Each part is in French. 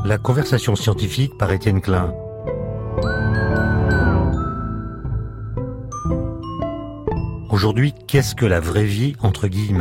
La conversation scientifique par Étienne Klein. Aujourd'hui, qu'est-ce que la vraie vie entre guillemets ?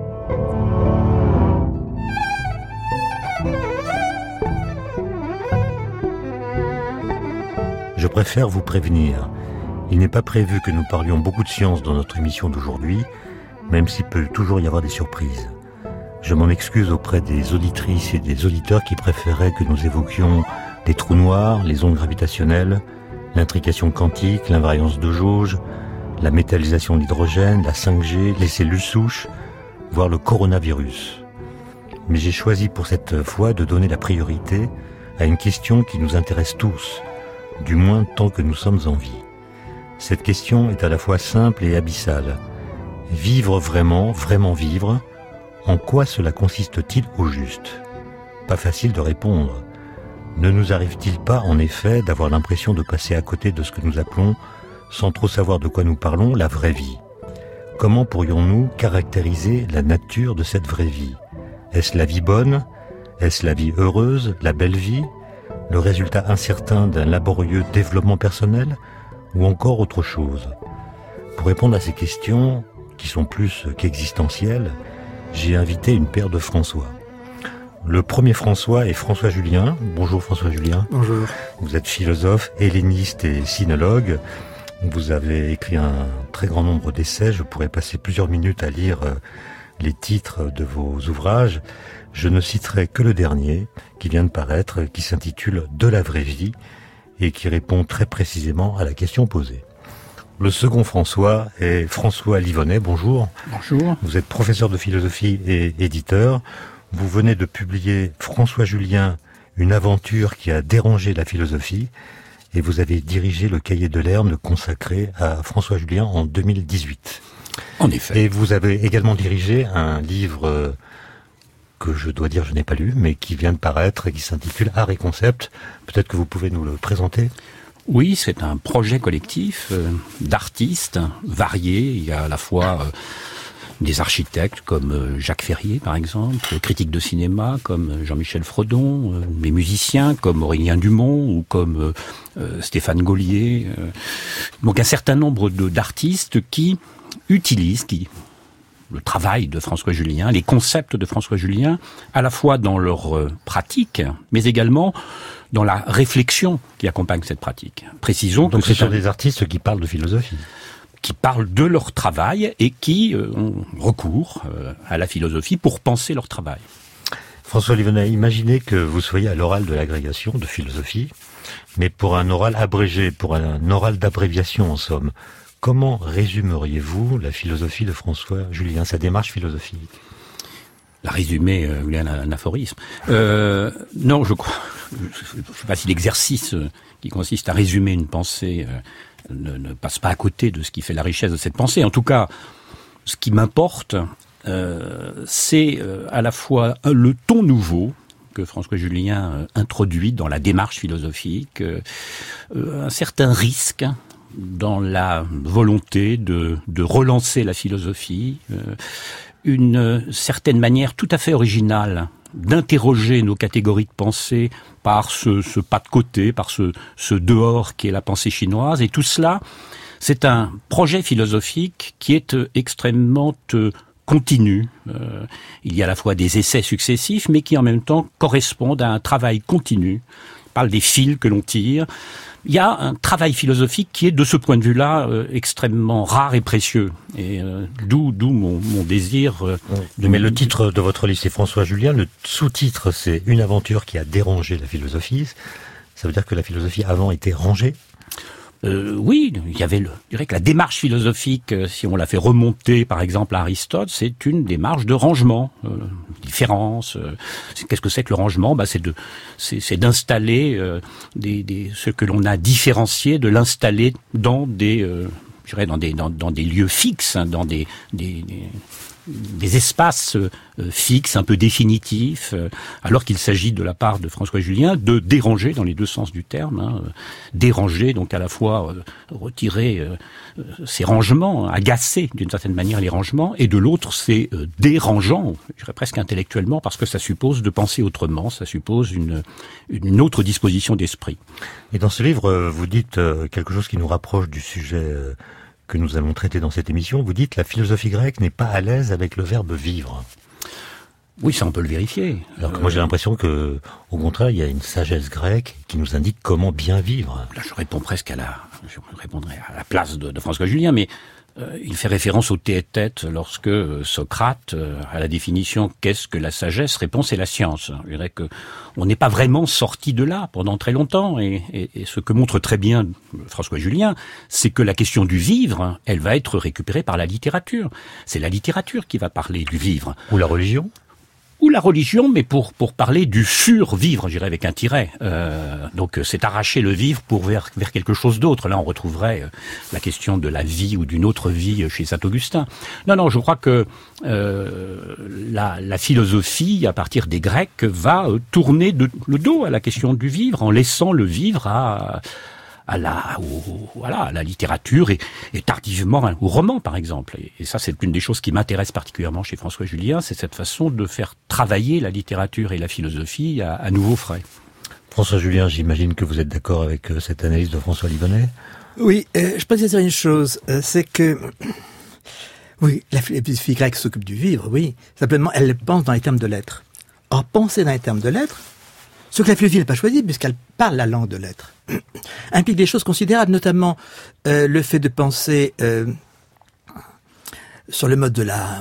Je préfère vous prévenir. Il n'est pas prévu que nous parlions beaucoup de science dans notre émission d'aujourd'hui, même s'il peut toujours y avoir des surprises. Je m'en excuse auprès des auditrices et des auditeurs qui préféraient que nous évoquions les trous noirs, les ondes gravitationnelles, l'intrication quantique, l'invariance de jauge, la métallisation de l'hydrogène, la 5G, les cellules souches, voire le coronavirus. Mais j'ai choisi pour cette fois de donner la priorité à une question qui nous intéresse tous, du moins tant que nous sommes en vie. Cette question est à la fois simple et abyssale. Vivre vraiment, vraiment vivre, en quoi cela consiste-t-il au juste ? Pas facile de répondre. Ne nous arrive-t-il pas, en effet, d'avoir l'impression de passer à côté de ce que nous appelons, sans trop savoir de quoi nous parlons, la vraie vie ? Comment pourrions-nous caractériser la nature de cette vraie vie ? Est-ce la vie bonne ? Est-ce la vie heureuse, la belle vie ? Le résultat incertain d'un laborieux développement personnel ? Ou encore autre chose ? Pour répondre à ces questions, qui sont plus qu'existentielles, j'ai invité une paire de François. Le premier François est François Julien. Bonjour François Julien. Bonjour. Vous êtes philosophe, helléniste et sinologue. Vous avez écrit un très grand nombre d'essais. Je pourrais passer plusieurs minutes à lire les titres de vos ouvrages. Je ne citerai que le dernier, qui vient de paraître, qui s'intitule « De la vraie vie » et qui répond très précisément à la question posée. Le second François est François Livonnet. Bonjour. Bonjour. Vous êtes professeur de philosophie et éditeur. Vous venez de publier François Julien, une aventure qui a dérangé la philosophie. Et vous avez dirigé le cahier de Lerne consacré à François Julien en 2018. En effet. Et vous avez également dirigé un livre que je dois dire je n'ai pas lu, mais qui vient de paraître et qui s'intitule Art et Concept. Peut-être que vous pouvez nous le présenter ? Oui, c'est un projet collectif d'artistes variés. Il y a à la fois des architectes comme Jacques Ferrier, par exemple, critiques de cinéma comme Jean-Michel Fredon, des musiciens comme Aurélien Dumont ou comme Stéphane Gaulier. Donc un certain nombre d'artistes qui utilisent le travail de François Julien, les concepts de François Julien, à la fois dans leur pratique, mais également dans la réflexion qui accompagne cette pratique. Précisons donc que ce sont des artistes qui parlent de philosophie. Qui parlent de leur travail et qui ont recours à la philosophie pour penser leur travail. François Livonnet, imaginez que vous soyez à l'oral de l'agrégation de philosophie, mais pour un oral abrégé, pour un oral d'abréviation en somme. Comment résumeriez-vous la philosophie de François Julien, sa démarche philosophique ? La résumer, il y a un aphorisme. Non, je crois. Je ne sais pas si l'exercice qui consiste à résumer une pensée ne passe pas à côté de ce qui fait la richesse de cette pensée. En tout cas, ce qui m'importe, c'est à la fois le ton nouveau que François Julien introduit dans la démarche philosophique, un certain risque dans la volonté de relancer la philosophie, une certaine manière tout à fait originale d'interroger nos catégories de pensée par ce pas de côté, par ce dehors qui est la pensée chinoise. Et tout cela, c'est un projet philosophique qui est extrêmement continu. Il y a à la fois des essais successifs, mais qui en même temps correspondent à un travail continu. On parle des fils que l'on tire. Il y a un travail philosophique qui est, de ce point de vue-là, extrêmement rare et précieux. Et d'où mon désir de... Mais le titre de votre livre, c'est François Julien. Le sous-titre, c'est Une aventure qui a dérangé la philosophie. Ça veut dire que la philosophie avant était rangée ? Oui, il y avait je dirais que la démarche philosophique, si on la fait remonter par exemple à Aristote, c'est une démarche de rangement, différence. Qu'est-ce que c'est que le rangement ? C'est d'installer ce que l'on a différencié, de l'installer dans des lieux fixes, dans des des espaces fixes, un peu définitifs, alors qu'il s'agit de la part de François Julien de déranger dans les deux sens du terme, déranger, donc à la fois retirer ces rangements, agacer d'une certaine manière les rangements, et de l'autre c'est dérangeant, je dirais presque intellectuellement, parce que ça suppose de penser autrement, ça suppose une autre disposition d'esprit. Et dans ce livre, vous dites quelque chose qui nous rapproche du sujet que nous allons traiter dans cette émission. Vous dites la philosophie grecque n'est pas à l'aise avec le verbe vivre. Oui, ça on peut le vérifier. Alors que moi j'ai l'impression que, au contraire, il y a une sagesse grecque qui nous indique comment bien vivre. Là, je répondrai à la place de François Julien, mais il fait référence au tête-à-tête lorsque Socrate, à la définition qu'est-ce que la sagesse, répond c'est la science. Je dirais que on n'est pas vraiment sorti de là pendant très longtemps, et ce que montre très bien François Julien, c'est que la question du vivre, elle va être récupérée par la littérature. C'est la littérature qui va parler du vivre. Ou la religion ? Ou la religion, mais pour parler du survivre, je dirais avec un tiret. Donc c'est arracher le vivre pour vers quelque chose d'autre. Là, on retrouverait la question de la vie ou d'une autre vie chez Saint-Augustin. Non, je crois que la philosophie, à partir des Grecs, va tourner le dos à la question du vivre, en laissant le vivre à la littérature et tardivement au roman, par exemple. Et ça, c'est une des choses qui m'intéresse particulièrement chez François Julien, c'est cette façon de faire travailler la littérature et la philosophie à nouveau frais. François Julien, j'imagine que vous êtes d'accord avec cette analyse de François Livonnet ? Oui, je peux dire une chose, c'est que oui, la philosophie grecque s'occupe du vivre, oui. Simplement, elle pense dans les termes de l'être. Or, penser dans les termes de l'être, ce que la philosophie n'a pas choisi, puisqu'elle parle la langue de l'être, implique des choses considérables, notamment le fait de penser sur le mode de la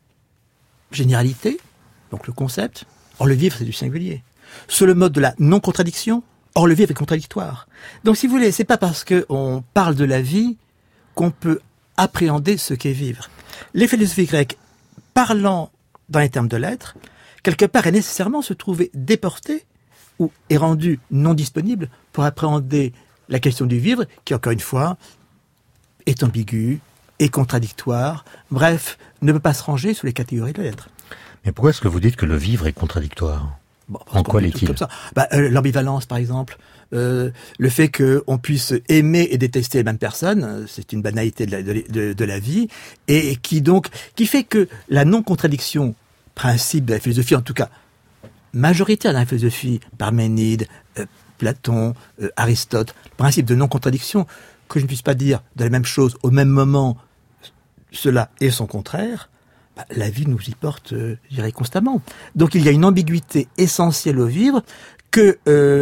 généralité, donc le concept. Or, le vivre, c'est du singulier. Sur le mode de la non-contradiction. Or, le vivre est contradictoire. Donc, si vous voulez, c'est pas parce qu'on parle de la vie qu'on peut appréhender ce qu'est vivre. Les philosophies grecques, parlant dans les termes de l'être, quelque part est nécessairement se trouver déportées ou est rendu non disponible pour appréhender la question du vivre, qui, encore une fois, est ambiguë, est contradictoire, bref, ne peut pas se ranger sous les catégories de l'être. Mais pourquoi est-ce que vous dites que le vivre est contradictoire ? En quoi l'est-il ? L'ambivalence, par exemple, le fait qu'on puisse aimer et détester les mêmes personnes, c'est une banalité de la vie, et qui fait que la non-contradiction, principe de la philosophie, en tout cas, majoritaire dans la philosophie, Parménide, Platon, Aristote, le principe de non-contradiction, que je ne puisse pas dire de la même chose au même moment, cela et son contraire, la vie nous y porte, je dirais, constamment. Donc il y a une ambiguïté essentielle au vivre que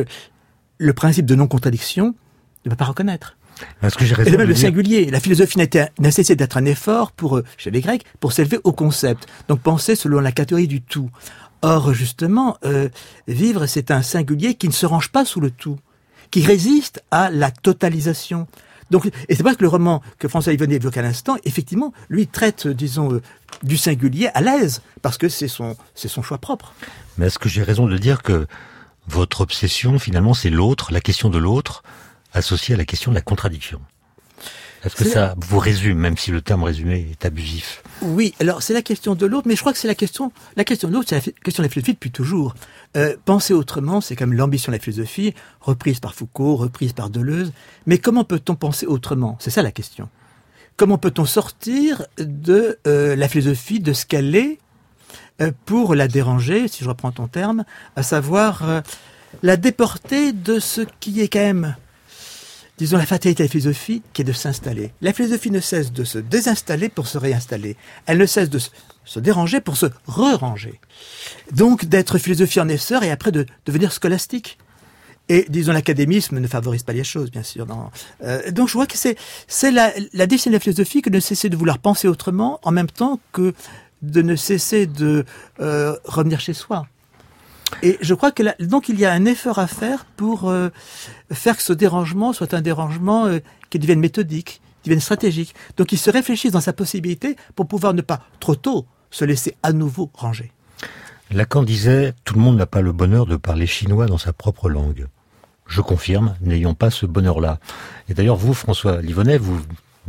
le principe de non-contradiction ne peut pas reconnaître. Est-ce que j'ai raison et de même le singulier. La philosophie n'a cessé d'être un effort chez les Grecs, pour s'élever au concept. Donc penser selon la catégorie du tout. Or, justement, vivre, c'est un singulier qui ne se range pas sous le tout, qui résiste à la totalisation. Donc, et c'est vrai que le roman que François Livonnet évoque à l'instant, effectivement, lui traite, disons, du singulier à l'aise, parce que c'est son choix propre. Mais est-ce que j'ai raison de dire que votre obsession, finalement, c'est l'autre, la question de l'autre, associée à la question de la contradiction ? Est-ce que ça vous résume, même si le terme résumé est abusif ? Oui, alors c'est la question de l'autre, mais je crois que c'est la question de l'autre, c'est la question de la philosophie depuis toujours. Penser autrement, c'est quand même l'ambition de la philosophie, reprise par Foucault, reprise par Deleuze. Mais comment peut-on penser autrement ? C'est ça la question. Comment peut-on sortir de la philosophie, de ce qu'elle est, pour la déranger, si je reprends ton terme, à savoir la déporter de ce qui est quand même, disons, la fatalité de la philosophie, qui est de s'installer. La philosophie ne cesse de se désinstaller pour se réinstaller. Elle ne cesse de se déranger pour se re-ranger. Donc, d'être philosophie en essor et après de devenir scolastique. Et, disons, l'académisme ne favorise pas les choses, bien sûr. Donc, je vois que c'est la définition de la philosophie que de cesser de vouloir penser autrement, en même temps que de ne cesser de revenir chez soi. Et je crois que donc il y a un effort à faire pour faire que ce dérangement soit un dérangement qui devienne méthodique, qui devienne stratégique. Donc il se réfléchit dans sa possibilité pour pouvoir ne pas trop tôt se laisser à nouveau ranger. Lacan disait « Tout le monde n'a pas le bonheur de parler chinois dans sa propre langue ». Je confirme, n'ayons pas ce bonheur-là. Et d'ailleurs, vous, François Livonnet, vous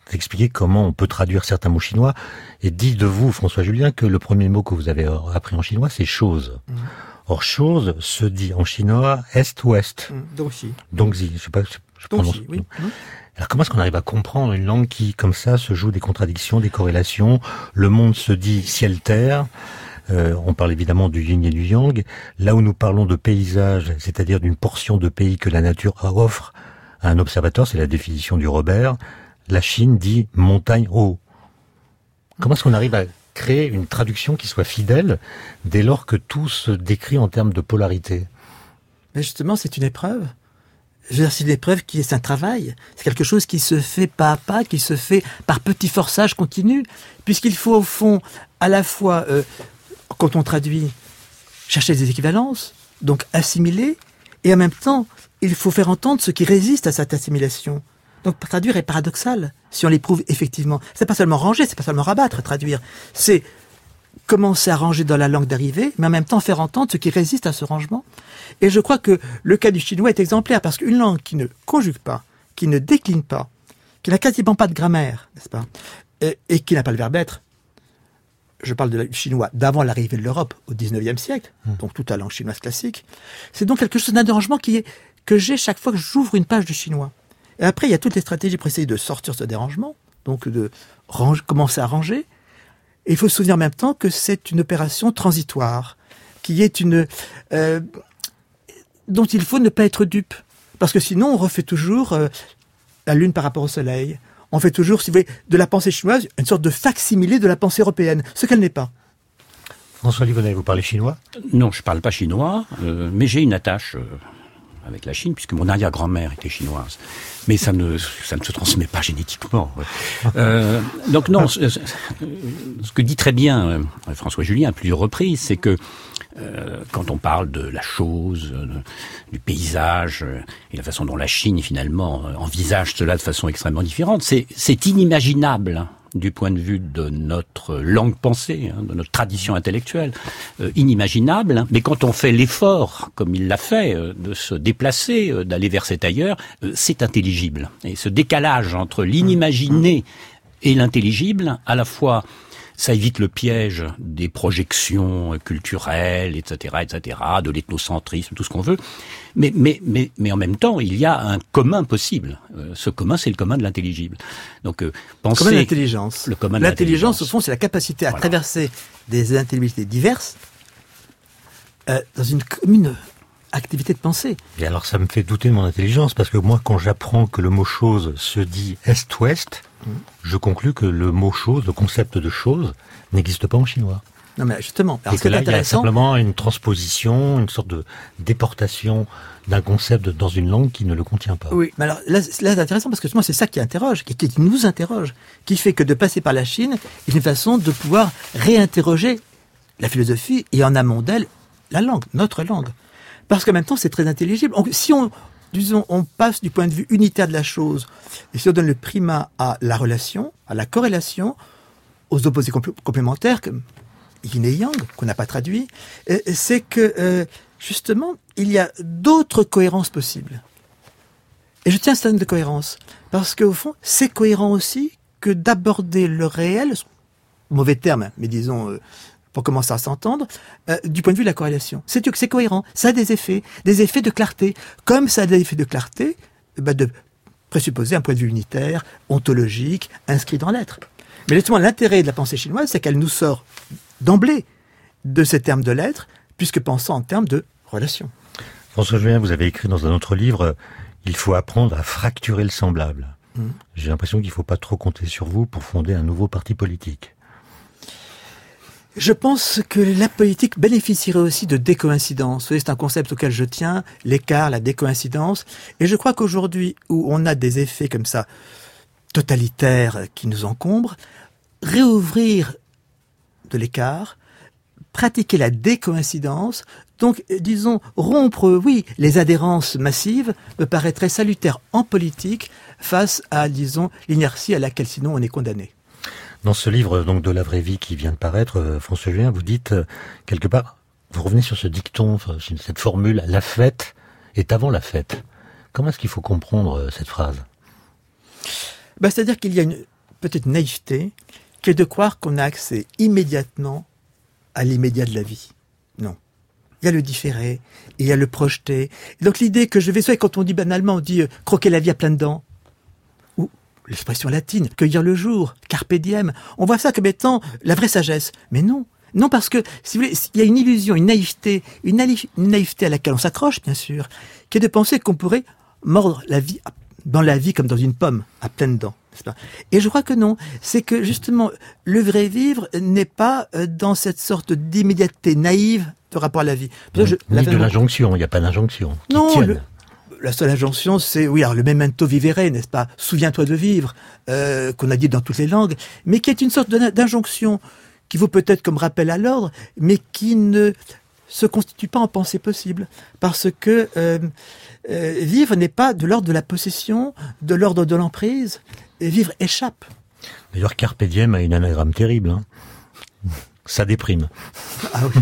expliquer comment on peut traduire certains mots chinois. Et dit de vous, François Julien, que le premier mot que vous avez appris en chinois, c'est chose. Or, chose se dit en chinois est-ouest. Dongxi, je sais pas, je prononce. Oui. Alors comment est-ce qu'on arrive à comprendre une langue qui, comme ça, se joue des contradictions, des corrélations? Le monde se dit ciel-terre. On parle évidemment du yin et du yang. Là où nous parlons de paysage, c'est-à-dire d'une portion de pays que la nature offre à un observateur, c'est la définition du Robert. La Chine dit montagne haut. Comment est-ce qu'on arrive à créer une traduction qui soit fidèle dès lors que tout se décrit en termes de polarité? Mais justement, c'est une épreuve. Je veux dire, c'est une épreuve qui est un travail. C'est quelque chose qui se fait pas à pas, qui se fait par petits forçages continus, puisqu'il faut au fond à la fois, quand on traduit, chercher des équivalences, donc assimiler, et en même temps, il faut faire entendre ce qui résiste à cette assimilation. Donc traduire est paradoxal, si on l'éprouve effectivement. C'est pas seulement ranger, c'est pas seulement rabattre, traduire. C'est commencer à ranger dans la langue d'arrivée, mais en même temps faire entendre ce qui résiste à ce rangement. Et je crois que le cas du chinois est exemplaire, parce qu'une langue qui ne conjugue pas, qui ne décline pas, qui n'a quasiment pas de grammaire, n'est-ce pas, et qui n'a pas le verbe être, je parle du chinois d'avant l'arrivée de l'Europe au XIXe siècle, donc toute la langue chinoise classique, c'est donc quelque chose d'un dérangement que j'ai chaque fois que j'ouvre une page de chinois. Et après, il y a toutes les stratégies pour essayer de sortir ce dérangement, donc de commencer à ranger. Et il faut se souvenir en même temps que c'est une opération transitoire, qui est dont il faut ne pas être dupe. Parce que sinon, on refait toujours la Lune par rapport au Soleil. On fait toujours, si vous voulez, de la pensée chinoise une sorte de facsimilé de la pensée européenne, ce qu'elle n'est pas. François Livonnet, vous parlez chinois? Non, je parle pas chinois, mais j'ai une attache avec la Chine, puisque mon arrière-grand-mère était chinoise. Mais ça ne se transmet pas génétiquement. Ouais. Donc non, ce que dit très bien François Julien à plusieurs reprises, c'est que quand on parle de la chose, du paysage, et la façon dont la Chine finalement envisage cela de façon extrêmement différente, c'est inimaginable du point de vue de notre langue pensée, de notre tradition intellectuelle, inimaginable. Mais quand on fait l'effort, comme il l'a fait, de se déplacer, d'aller vers cet ailleurs, c'est intelligible. Et ce décalage entre l'inimaginé et l'intelligible, à la fois, ça évite le piège des projections culturelles, etc., de l'ethnocentrisme, tout ce qu'on veut. Mais en même temps, il y a un commun possible. Ce commun, c'est le commun de l'intelligible. Donc, penser... Le commun de l'intelligence. Le commun de l'intelligence, au fond, c'est la capacité à traverser des intelligibilités diverses dans une commune activité de pensée. Et alors, ça me fait douter de mon intelligence, parce que moi, quand j'apprends que le mot chose se dit est-ouest, je conclus que le mot chose, le concept de chose, n'existe pas en chinois. Non, mais justement, alors c'est là, il y a simplement une transposition, une sorte de déportation d'un concept dans une langue qui ne le contient pas. Oui, mais alors là c'est intéressant parce que justement c'est ça qui interroge, qui nous interroge, qui fait que de passer par la Chine est une façon de pouvoir réinterroger la philosophie et en amont d'elle la langue, notre langue. Parce qu'en même temps c'est très intelligible. Si on passe du point de vue unitaire de la chose et si on donne le primat à la relation, à la corrélation, aux opposés complémentaires comme yin et yang, qu'on n'a pas traduit, c'est que, justement, il y a d'autres cohérences possibles. Et je tiens à ce terme de cohérence, parce qu'au fond, c'est cohérent aussi que d'aborder le réel, mauvais terme, mais disons, pour commencer à s'entendre, du point de vue de la corrélation. C'est cohérent, ça a des effets de clarté, comme ça a des effets de clarté, de présupposer un point de vue unitaire, ontologique, inscrit dans l'être. Mais justement, l'intérêt de la pensée chinoise, c'est qu'elle nous sort d'emblée de ces termes de l'être, puisque pensant en termes de relation. François Julien, vous avez écrit dans un autre livre « Il faut apprendre à fracturer le semblable ». J'ai l'impression qu'il ne faut pas trop compter sur vous pour fonder un nouveau parti politique. Je pense que la politique bénéficierait aussi de décoïncidence. Vous voyez, c'est un concept auquel je tiens, l'écart, la décoïncidence. Et je crois qu'aujourd'hui, où on a des effets comme ça, totalitaires qui nous encombrent, réouvrir de l'écart, pratiquer la décoïncidence, donc, disons, rompre, les adhérences massives me paraîtrait salutaire en politique face à, disons, l'inertie à laquelle sinon on est condamné. Dans ce livre, donc, de la vraie vie qui vient de paraître, François Julien, vous dites, quelque part, vous revenez sur ce dicton, cette formule, la fête est avant la fête. Comment est-ce qu'il faut comprendre cette phrase ? C'est-à-dire qu'il y a peut-être une naïveté qui est de croire qu'on a accès immédiatement à l'immédiat de la vie. Non. Il y a le différé, et il y a le projeté. Et donc l'idée que je vais, soit quand on dit banalement, on dit croquer la vie à pleines dents, ou l'expression latine, cueillir le jour, carpe diem, on voit ça comme étant la vraie sagesse. Mais non. Non, parce que, si vous voulez, il y a une illusion, une naïveté à laquelle on s'accroche, bien sûr, qui est de penser qu'on pourrait mordre la vie, dans la vie comme dans une pomme, à pleines dents. N'est-ce pas ? Et je crois que non. C'est que, justement, le vrai vivre n'est pas dans cette sorte d'immédiateté naïve de rapport à la vie. Ni de l'injonction, il n'y a pas d'injonction. Non, la seule injonction, c'est, oui, alors le memento vivere, n'est-ce pas ? Souviens-toi de vivre, qu'on a dit dans toutes les langues, mais qui est une sorte d'injonction qui vaut peut-être comme rappel à l'ordre, mais qui ne se constitue pas en pensée possible. Parce que vivre n'est pas de l'ordre de la possession, de l'ordre de l'emprise. Et vivre échappe. D'ailleurs, carpe diem a une anagramme terrible. Hein. Ça déprime. Ah oui.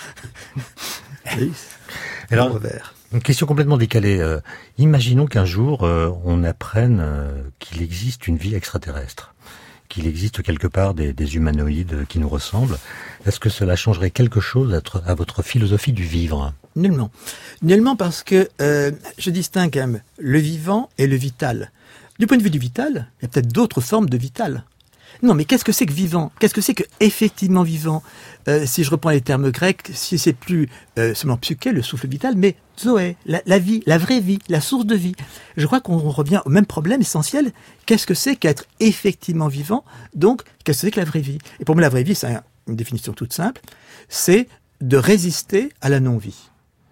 Oui. Alors, une question complètement décalée. Imaginons qu'un jour, on apprenne qu'il existe une vie extraterrestre, qu'il existe quelque part des humanoïdes qui nous ressemblent. Est-ce que cela changerait quelque chose à votre philosophie du vivre ? Nullement. Nullement parce que je distingue quand même le vivant et le vital. Du point de vue du vital, il y a peut-être d'autres formes de vital. Non, mais qu'est-ce que c'est que vivant ? Qu'est-ce que c'est que effectivement vivant ? Si je reprends les termes grecs, si c'est plus seulement psyché, le souffle vital, mais zoé, la vie, la vraie vie, la source de vie. Je crois qu'on revient au même problème essentiel. Qu'est-ce que c'est qu'être effectivement vivant ? Donc, qu'est-ce que c'est que la vraie vie ? Et pour moi, la vraie vie, c'est une définition toute simple, c'est de résister à la non-vie.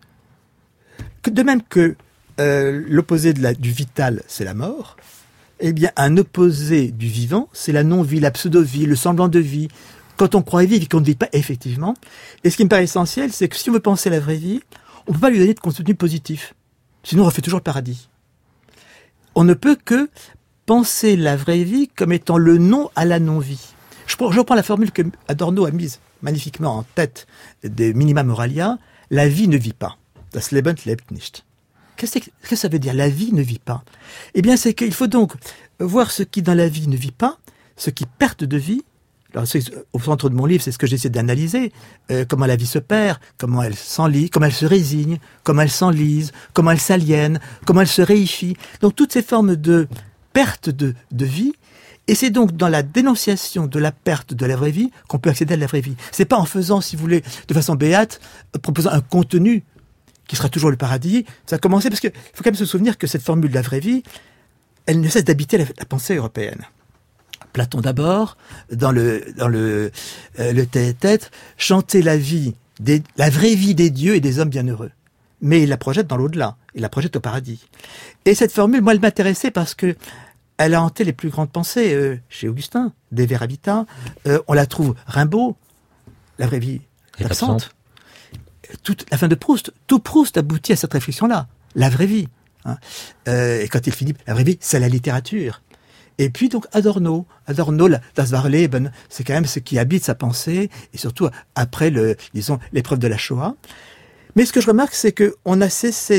De même que l'opposé du vital, c'est la mort, eh bien, un opposé du vivant, c'est la non-vie, la pseudo-vie, le semblant de vie. Quand on croit vivre et qu'on ne vit pas effectivement. Et ce qui me paraît essentiel, c'est que si on veut penser la vraie vie, on ne peut pas lui donner de contenu positif. Sinon, on refait toujours le paradis. On ne peut que penser la vraie vie comme étant le non à la non-vie. Je reprends la formule que Adorno a mise magnifiquement en tête des Minima Moralia. La vie ne vit pas. Das Leben lebt nicht. Qu'est-ce que ça veut dire ? La vie ne vit pas. Eh bien, c'est qu'il faut donc voir ce qui dans la vie ne vit pas, ce qui perd de vie. Alors, au centre de mon livre, c'est ce que j'essaie d'analyser. Comment la vie se perd, comment elle s'enlise, comment elle se résigne, comment elle s'enlise, comment elle s'aliène, comment elle se réifie. Donc, toutes ces formes de perte de vie. Et c'est donc dans la dénonciation de la perte de la vraie vie qu'on peut accéder à la vraie vie. C'est pas en faisant, si vous voulez, de façon béate, proposant un contenu qui sera toujours le paradis. Ça a commencé parce qu'il faut quand même se souvenir que cette formule de la vraie vie, elle ne cesse d'habiter la pensée européenne. Platon d'abord, dans le tête-à-tête, chantait la vraie vie des dieux et des hommes bienheureux. Mais il la projette dans l'au-delà, il la projette au paradis. Et cette formule, moi, elle m'intéressait parce que elle a hanté les plus grandes pensées chez Augustin, De Vera Vita. On la trouve Rimbaud, la vraie vie est absente. Toute la fin de Proust, tout Proust aboutit à cette réflexion-là, la vraie vie. Hein. Et quand il finit, la vraie vie, c'est la littérature. Et puis donc Adorno, das Warleben, c'est quand même ce qui habite sa pensée, et surtout après l'épreuve de la Shoah. Mais ce que je remarque, c'est que on a cessé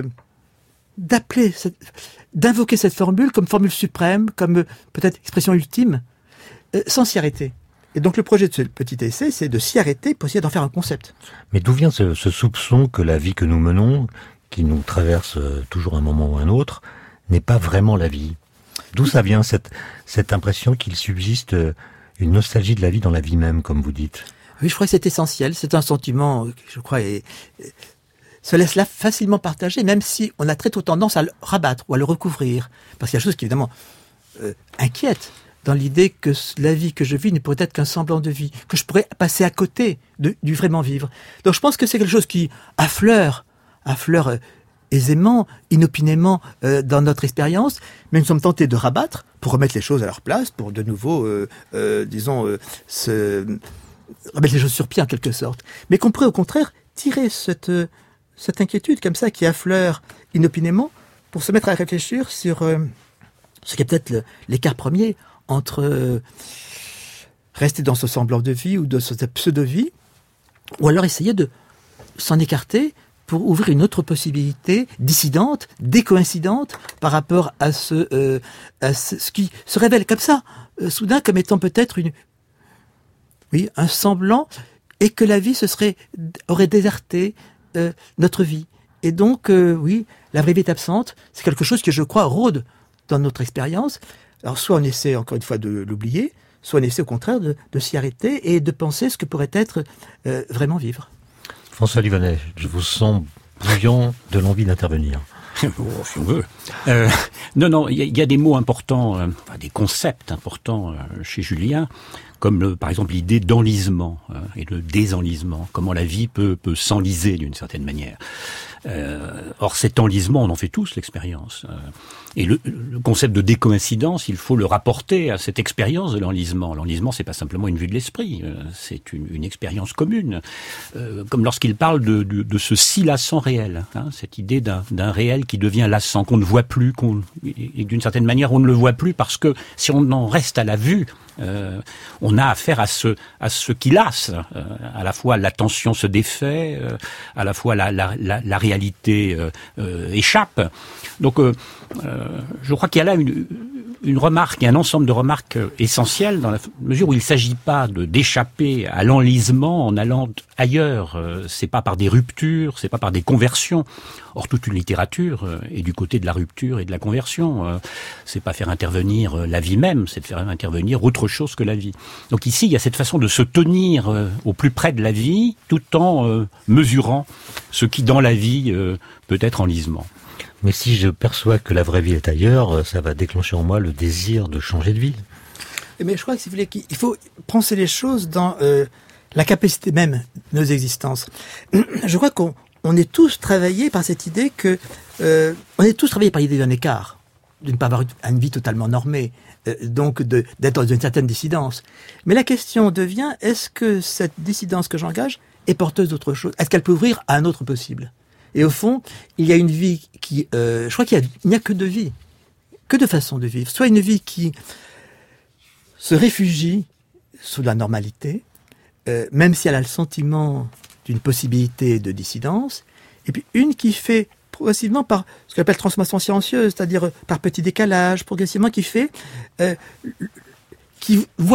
d'invoquer cette formule comme formule suprême, comme peut-être expression ultime, sans s'y arrêter. Et donc le projet de ce petit essai, c'est de s'y arrêter pour essayer d'en faire un concept. Mais d'où vient ce soupçon que la vie que nous menons, qui nous traverse toujours un moment ou un autre, n'est pas vraiment la vie ? D'où ça vient cette impression qu'il subsiste une nostalgie de la vie dans la vie même, comme vous dites ? Oui, je crois que c'est essentiel. C'est un sentiment, je crois, se laisse là facilement partager, même si on a très tôt tendance à le rabattre ou à le recouvrir. Parce qu'il y a des choses qui, évidemment, inquiètent dans l'idée que la vie que je vis ne pourrait être qu'un semblant de vie, que je pourrais passer à côté du vraiment vivre. Donc je pense que c'est quelque chose qui affleure aisément, inopinément dans notre expérience, mais nous sommes tentés de rabattre pour remettre les choses à leur place, pour de nouveau, remettre les choses sur pied en quelque sorte. Mais qu'on pourrait au contraire tirer cette inquiétude comme ça qui affleure inopinément pour se mettre à réfléchir sur ce qui est peut-être l'écart premier entre rester dans ce semblant de vie ou de cette pseudo-vie, ou alors essayer de s'en écarter pour ouvrir une autre possibilité dissidente, décoïncidente par rapport à ce qui se révèle comme ça, soudain comme étant peut-être un semblant, et que la vie aurait déserté notre vie. Et donc, la vraie vie est absente, c'est quelque chose que je crois rôde dans notre expérience. Alors soit on essaie encore une fois de l'oublier, soit on essaie au contraire de s'y arrêter et de penser ce que pourrait être vraiment vivre. François Livanet, je vous sens bouillant de l'envie d'intervenir. Oh, si on veut. Non, il y a des mots importants, des concepts importants chez Julien, comme par exemple l'idée d'enlisement et de désenlisement, comment la vie peut s'enliser d'une certaine manière. Or cet enlisement, on en fait tous l'expérience. Et le concept de décoïncidence, il faut le rapporter à cette expérience de l'enlisement. L'enlisement, c'est pas simplement une vue de l'esprit, c'est une expérience commune. Comme lorsqu'il parle de ce si lassant réel, cette idée d'un réel qui devient lassant, qu'on ne voit plus, et d'une certaine manière on ne le voit plus parce que si on en reste à la vue, on a affaire à ce qui lasse. À la fois l'attention se défait, à la fois la réalité échappe. Donc je crois qu'il y a là une remarque et un ensemble de remarques essentielles dans la mesure où il ne s'agit pas d'échapper à l'enlisement en allant ailleurs. C'est pas par des ruptures, c'est pas par des conversions. Or, toute une littérature est du côté de la rupture et de la conversion. C'est pas faire intervenir la vie même, c'est de faire intervenir autre chose que la vie. Donc ici, il y a cette façon de se tenir au plus près de la vie, tout en mesurant ce qui, dans la vie, peut être enlisement. Mais si je perçois que la vraie vie est ailleurs, ça va déclencher en moi le désir de changer de vie. Mais je crois que si vous voulez, qu'il faut penser les choses dans la capacité même de nos existences. Je crois qu'on est tous travaillés par cette idée que on est tous travaillés par l'idée d'un écart, de ne pas avoir une vie totalement normée, donc d'être dans une certaine dissidence. Mais la question devient, est-ce que cette dissidence que j'engage est porteuse d'autre chose ? Est-ce qu'elle peut ouvrir à un autre possible ? Et au fond, il y a une vie qui... je crois qu'il n'y a que deux vies, que deux façons de vivre. Soit une vie qui se réfugie sous la normalité, même si elle a le sentiment d'une possibilité de dissidence, et puis une qui fait progressivement par ce qu'on appelle transformation silencieuse, c'est-à-dire par petit décalage, progressivement, qui voit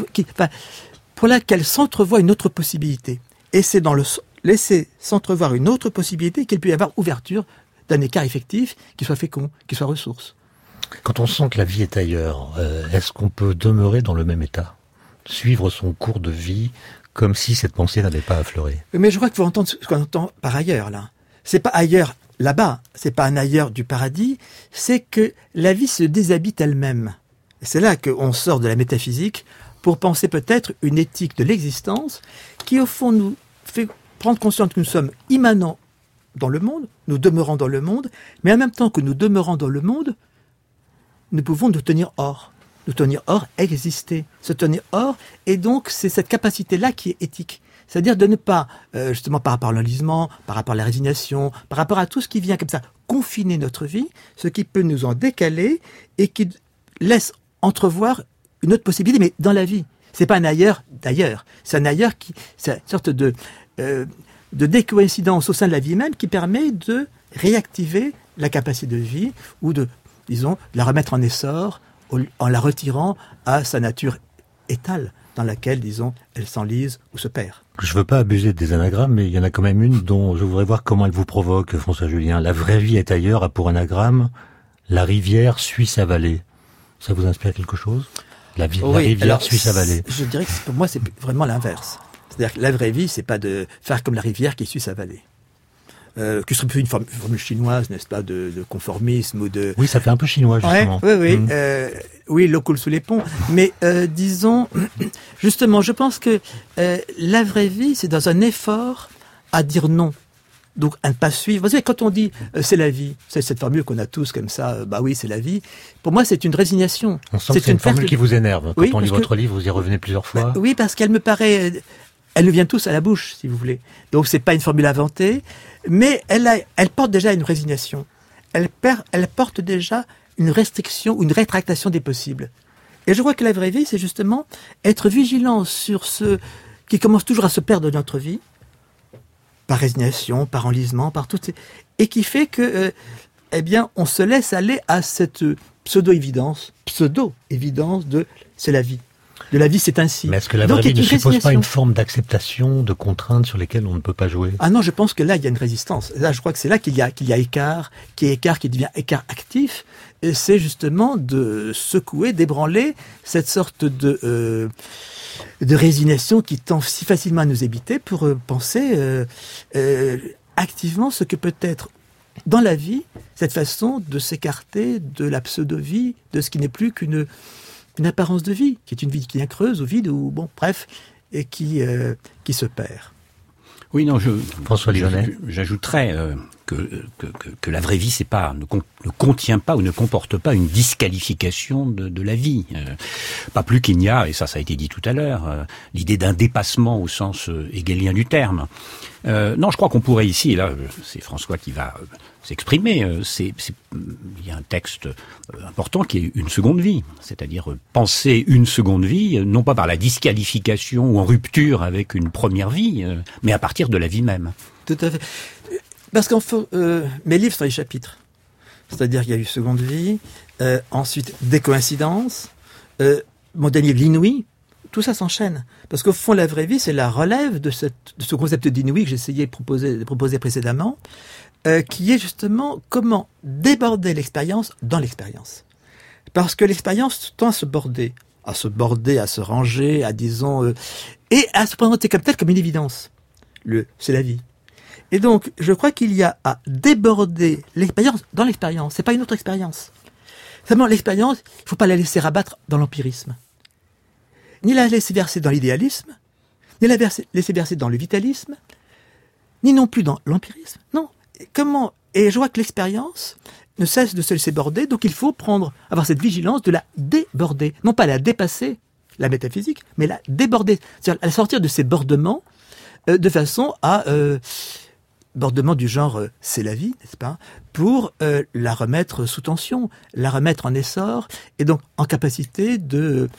pour laquelle s'entrevoit une autre possibilité. Et c'est dans le laisser s'entrevoir une autre possibilité qu'il peut y avoir ouverture d'un écart effectif qui soit fécond, qui soit ressource. Quand on sent que la vie est ailleurs, est-ce qu'on peut demeurer dans le même état ? Suivre son cours de vie comme si cette pensée n'avait pas affleuré ? Mais je crois qu'il faut entendre ce qu'on entend par ailleurs, là. C'est pas ailleurs là-bas, c'est pas un ailleurs du paradis, c'est que la vie se déshabite elle-même. Et c'est là qu'on sort de la métaphysique pour penser peut-être une éthique de l'existence qui, au fond, nous fait prendre conscience que nous sommes immanents dans le monde, nous demeurons dans le monde, mais en même temps que nous demeurons dans le monde, nous pouvons nous tenir hors. Nous tenir hors, exister. Se tenir hors, et donc c'est cette capacité-là qui est éthique. C'est-à-dire de ne pas, justement par rapport à l'enlisement, par rapport à la résignation, par rapport à tout ce qui vient comme ça, confiner notre vie, ce qui peut nous en décaler et qui laisse entrevoir une autre possibilité, mais dans la vie. C'est pas un ailleurs d'ailleurs. C'est un ailleurs c'est une sorte de décoïncidence au sein de la vie même qui permet de réactiver la capacité de vie ou de la remettre en essor en la retirant à sa nature étale dans laquelle, elle s'enlise ou se perd. Je veux pas abuser des anagrammes, mais il y en a quand même une dont je voudrais voir comment elle vous provoque, François Julien. La vraie vie est ailleurs a pour anagramme la rivière suit sa vallée. Ça vous inspire quelque chose ? La rivière suit sa vallée. Je dirais que pour moi, c'est vraiment l'inverse. C'est-à-dire que la vraie vie, c'est pas de faire comme la rivière qui suit sa vallée. Que serait une formule chinoise, n'est-ce pas, de conformisme ou de... Oui, ça fait un peu chinois, justement. Ouais, oui. Oui, l'eau coule sous les ponts. Mais disons, justement, je pense que la vraie vie, c'est dans un effort à dire non. Donc, à ne pas suivre. Vous savez, quand on dit c'est la vie, c'est cette formule qu'on a tous comme ça, bah oui, c'est la vie. Pour moi, c'est une résignation. On sent que c'est une formule qui vous énerve. Quand on lit votre livre, vous y revenez plusieurs fois. Oui, parce qu'elle me paraît... Elle nous vient tous à la bouche, si vous voulez. Donc, c'est pas une formule inventée, mais elle porte déjà une résignation. Elle porte déjà une restriction ou une rétractation des possibles. Et je crois que la vraie vie, c'est justement être vigilant sur ce qui commence toujours à se perdre dans notre vie, par résignation, par enlisement, par toutes ces... Et qui fait que, eh bien, on se laisse aller à cette pseudo-évidence de c'est la vie. De la vie, c'est ainsi. Mais est-ce que la vraie vie ne suppose pas une forme d'acceptation, de contraintes sur lesquelles on ne peut pas jouer? Ah non, je pense que là, il y a une résistance. Là, je crois que c'est là qu'il y a écart, qui devient écart actif. Et c'est justement de secouer, d'ébranler cette sorte de résignation qui tend si facilement à nous habiter pour penser activement ce que peut être dans la vie cette façon de s'écarter de la pseudo-vie, de ce qui n'est plus qu'une apparence de vie, qui est une vie qui vient creuse ou vide, ou bon, bref, et qui se perd. Oui, non, François Lyonnais. J'ajouterais que la vraie vie, ne contient pas ou ne comporte pas une disqualification de la vie. Pas plus qu'il n'y a, et ça a été dit tout à l'heure, l'idée d'un dépassement au sens hegelien du terme. Non, je crois qu'on pourrait ici, et là, c'est François qui va s'exprimer, il y a un texte important qui est une seconde vie, c'est-à-dire penser une seconde vie, non pas par la disqualification ou en rupture avec une première vie, mais à partir de la vie même. Tout à fait. Parce mes livres sont les chapitres. C'est-à-dire qu'il y a eu seconde vie, ensuite des coïncidences, mon dernier l'inouï, tout ça s'enchaîne. Parce qu'au fond, la vraie vie, c'est la relève de ce concept d'inouï que j'essayais de proposer précédemment, qui est justement comment déborder l'expérience dans l'expérience. Parce que l'expérience tend à se border, à se ranger, et à se présenter comme telle, comme une évidence. C'est la vie. Et donc, je crois qu'il y a à déborder l'expérience dans l'expérience. C'est pas une autre expérience. Seulement, l'expérience, il faut pas la laisser rabattre dans l'empirisme. Ni la laisser verser dans l'idéalisme, ni la laisser verser dans le vitalisme, ni non plus dans l'empirisme. Non. Et je vois que l'expérience ne cesse de se laisser border, donc il faut avoir cette vigilance de la déborder. Non pas la dépasser, la métaphysique, mais la déborder. C'est-à-dire à sortir de ces bordements, de façon à... bordement du genre c'est la vie, n'est-ce pas, pour la remettre sous tension, la remettre en essor, et donc en capacité de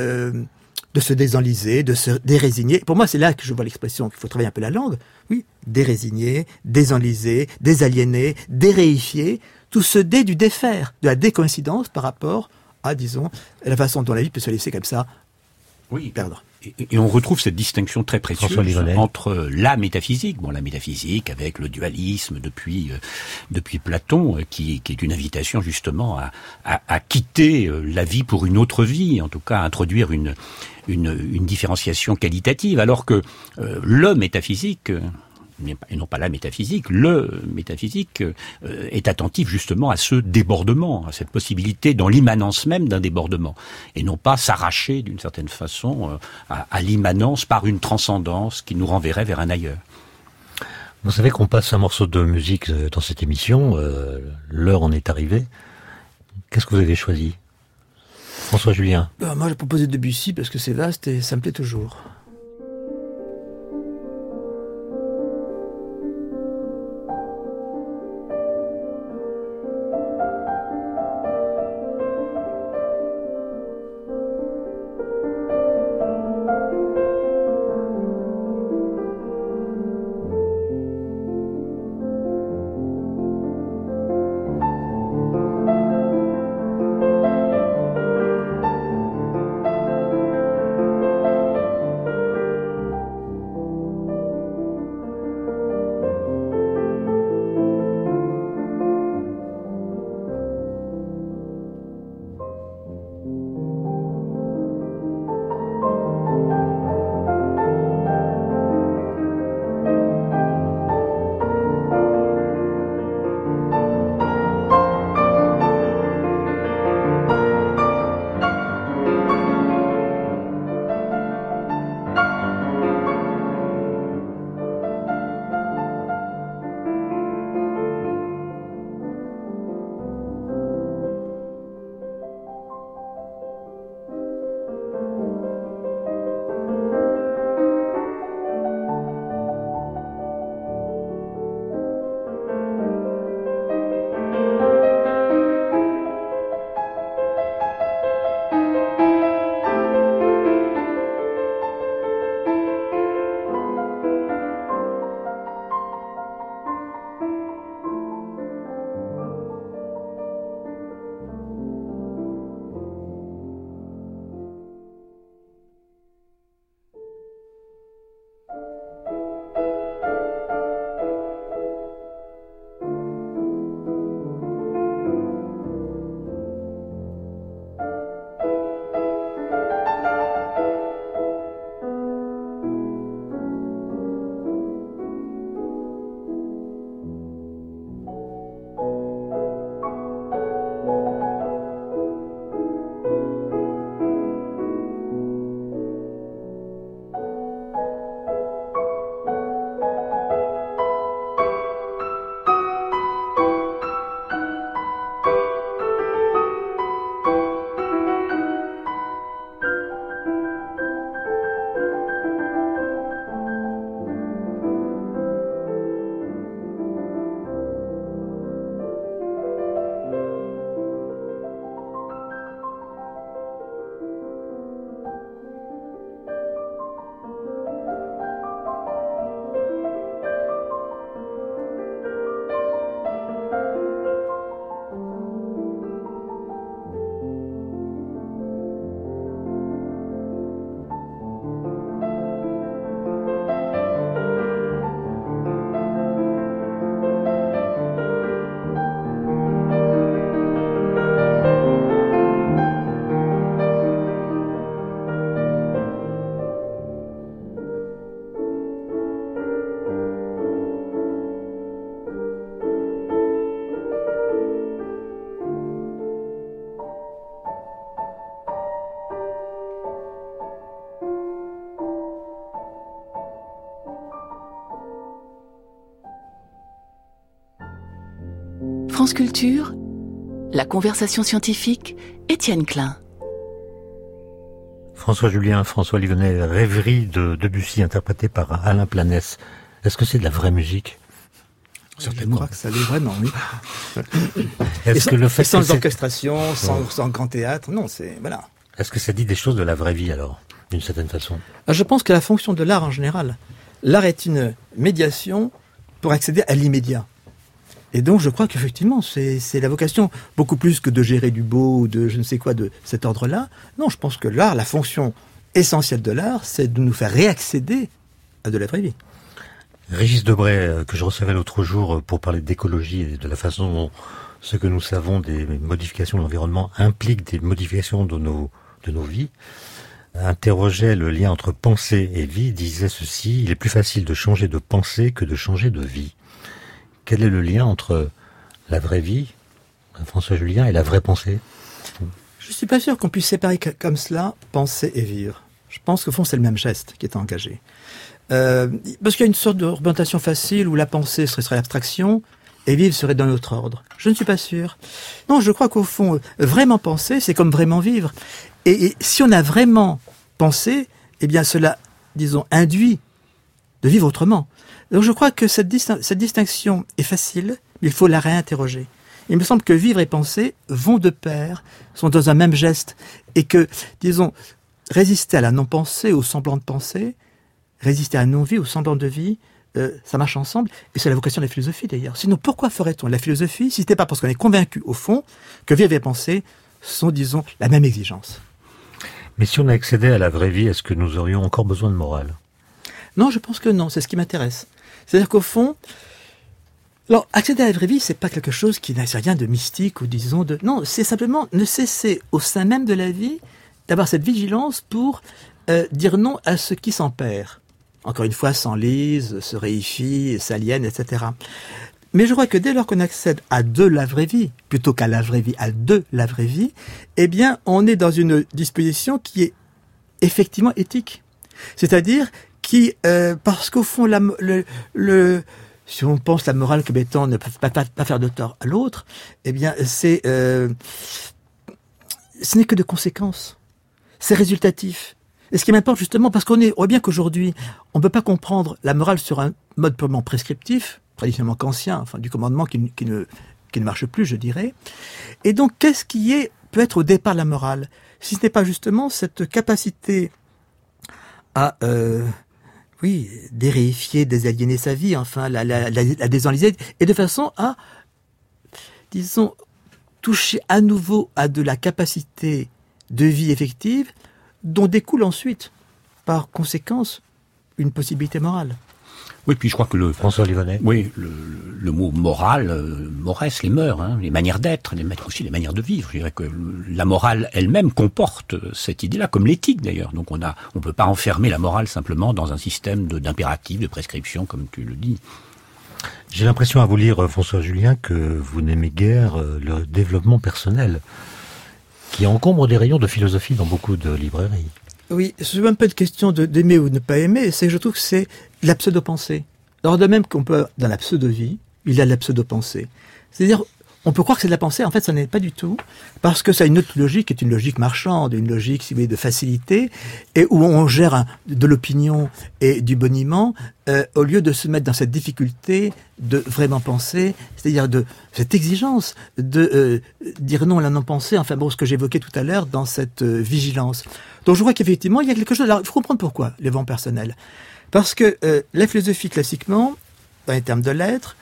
se désenliser, de se dérésigner. Pour moi, c'est là que je vois l'expression qu'il faut travailler un peu la langue. Oui, dérésigner, désenliser, désaliéner, déréifier, tout ce dé du défaire, de la décoïncidence par rapport à, disons, la façon dont la vie peut se laisser comme ça perdre. Et on retrouve cette distinction très précieuse entre la métaphysique, la métaphysique avec le dualisme depuis Platon, qui est une invitation justement à quitter la vie pour une autre vie, en tout cas à introduire une différenciation qualitative, alors que le métaphysique, et non pas la métaphysique, le métaphysique est attentif justement à ce débordement, à cette possibilité dans l'immanence même d'un débordement, et non pas s'arracher d'une certaine façon à l'immanence par une transcendance qui nous renverrait vers un ailleurs. Vous savez qu'on passe un morceau de musique dans cette émission, l'heure en est arrivée. Qu'est-ce que vous avez choisi, François Julien? Moi j'ai proposé Debussy parce que c'est vaste et ça me plaît toujours. France Culture, la conversation scientifique, Étienne Klein. François Julien, François Livenet, Rêverie de Debussy, interprété par Alain Planès. Est-ce que c'est de la vraie musique ? Certainement. Je crois que ça l'est vraiment, oui. Est-ce que le fait sans orchestration, sans grand théâtre, non, c'est... Voilà. Est-ce que ça dit des choses de la vraie vie, alors, d'une certaine façon ? Je pense que la fonction de l'art en général, l'art est une médiation pour accéder à l'immédiat. Et donc, je crois qu'effectivement, c'est la vocation, beaucoup plus que de gérer du beau ou de je ne sais quoi de cet ordre-là. Non, je pense que l'art, la fonction essentielle de l'art, c'est de nous faire réaccéder à de la vraie vie. Régis Debray, que je recevais l'autre jour pour parler d'écologie et de la façon dont ce que nous savons des modifications de l'environnement implique des modifications de nos vies, interrogeait le lien entre pensée et vie, disait ceci: il est plus facile de changer de pensée que de changer de vie. Quel est le lien entre la vraie vie, François Julien, et la vraie pensée ? Je ne suis pas sûr qu'on puisse séparer comme cela penser et vivre. Je pense qu'au fond, c'est le même geste qui est engagé. Parce qu'il y a une sorte d'orientation facile où la pensée serait l'abstraction et vivre serait d'un autre ordre. Je ne suis pas sûr. Non, je crois qu'au fond, vraiment penser, c'est comme vraiment vivre. Et si on a vraiment pensé, eh bien cela, disons, induit de vivre autrement. Donc je crois que cette distinction est facile, mais il faut la réinterroger. Il me semble que vivre et penser vont de pair, sont dans un même geste, et que, disons, résister à la non-pensée, au semblant de pensée, résister à la non-vie, au semblant de vie, ça marche ensemble, et c'est la vocation de la philosophie d'ailleurs. Sinon, pourquoi ferait-on la philosophie si ce n'était pas parce qu'on est convaincu, au fond, que vivre et penser sont, disons, la même exigence. Mais si on a accédé à la vraie vie, est-ce que nous aurions encore besoin de morale ? Non, je pense que non, c'est ce qui m'intéresse. C'est-à-dire qu'au fond, alors, accéder à la vraie vie, c'est pas quelque chose qui n'a rien de mystique ou disons de... Non, c'est simplement ne cesser au sein même de la vie d'avoir cette vigilance pour dire non à ce qui s'en perd. Encore une fois, s'enlise, se réifie, s'aliène, etc. Mais je crois que dès lors qu'on accède à de la vraie vie, plutôt qu'à la vraie vie, à de la vraie vie, eh bien, on est dans une disposition qui est effectivement éthique. C'est-à-dire qui, parce qu'au fond, si on pense la morale comme étant ne pas faire de tort à l'autre, eh bien, ce n'est que de conséquences. C'est résultatif. Et ce qui m'importe justement, parce on voit bien qu'aujourd'hui, on ne peut pas comprendre la morale sur un mode purement prescriptif, traditionnellement kantien, enfin du commandement qui ne marche plus, je dirais. Et donc, qu'est-ce qui peut être au départ la morale, si ce n'est pas justement cette capacité à déréifier, désaliéner sa vie, enfin la désenliser, et de façon à, disons, toucher à nouveau à de la capacité de vie effective dont découle ensuite, par conséquence, une possibilité morale. Oui, puis je crois que François Livenet. Oui, le mot moral, mores, les mœurs, les manières d'être, aussi les manières de vivre. Je dirais que la morale elle-même comporte cette idée-là, comme l'éthique d'ailleurs. Donc on peut pas enfermer la morale simplement dans un système d'impératifs, de prescriptions, comme tu le dis. J'ai l'impression à vous lire, François Julien, que vous n'aimez guère le développement personnel, qui encombre des rayons de philosophie dans beaucoup de librairies. Oui, c'est même pas une question d'aimer ou de ne pas aimer, c'est que je trouve que c'est la pseudo-pensée. Alors de même qu'on peut, dans la pseudo-vie, il y a la pseudo-pensée. C'est-à-dire, on peut croire que c'est de la pensée, en fait ça n'est pas du tout, parce que ça a une autre logique, qui est une logique marchande, une logique, si vous voulez, de facilité, et où on gère de l'opinion et du boniment, au lieu de se mettre dans cette difficulté de vraiment penser, c'est-à-dire de cette exigence de dire non à la non-pensée, enfin bon, ce que j'évoquais tout à l'heure, dans cette vigilance. Donc je vois qu'effectivement, il y a quelque chose, alors il faut comprendre pourquoi, les vents personnels. Parce que la philosophie, classiquement, dans les termes de l'être,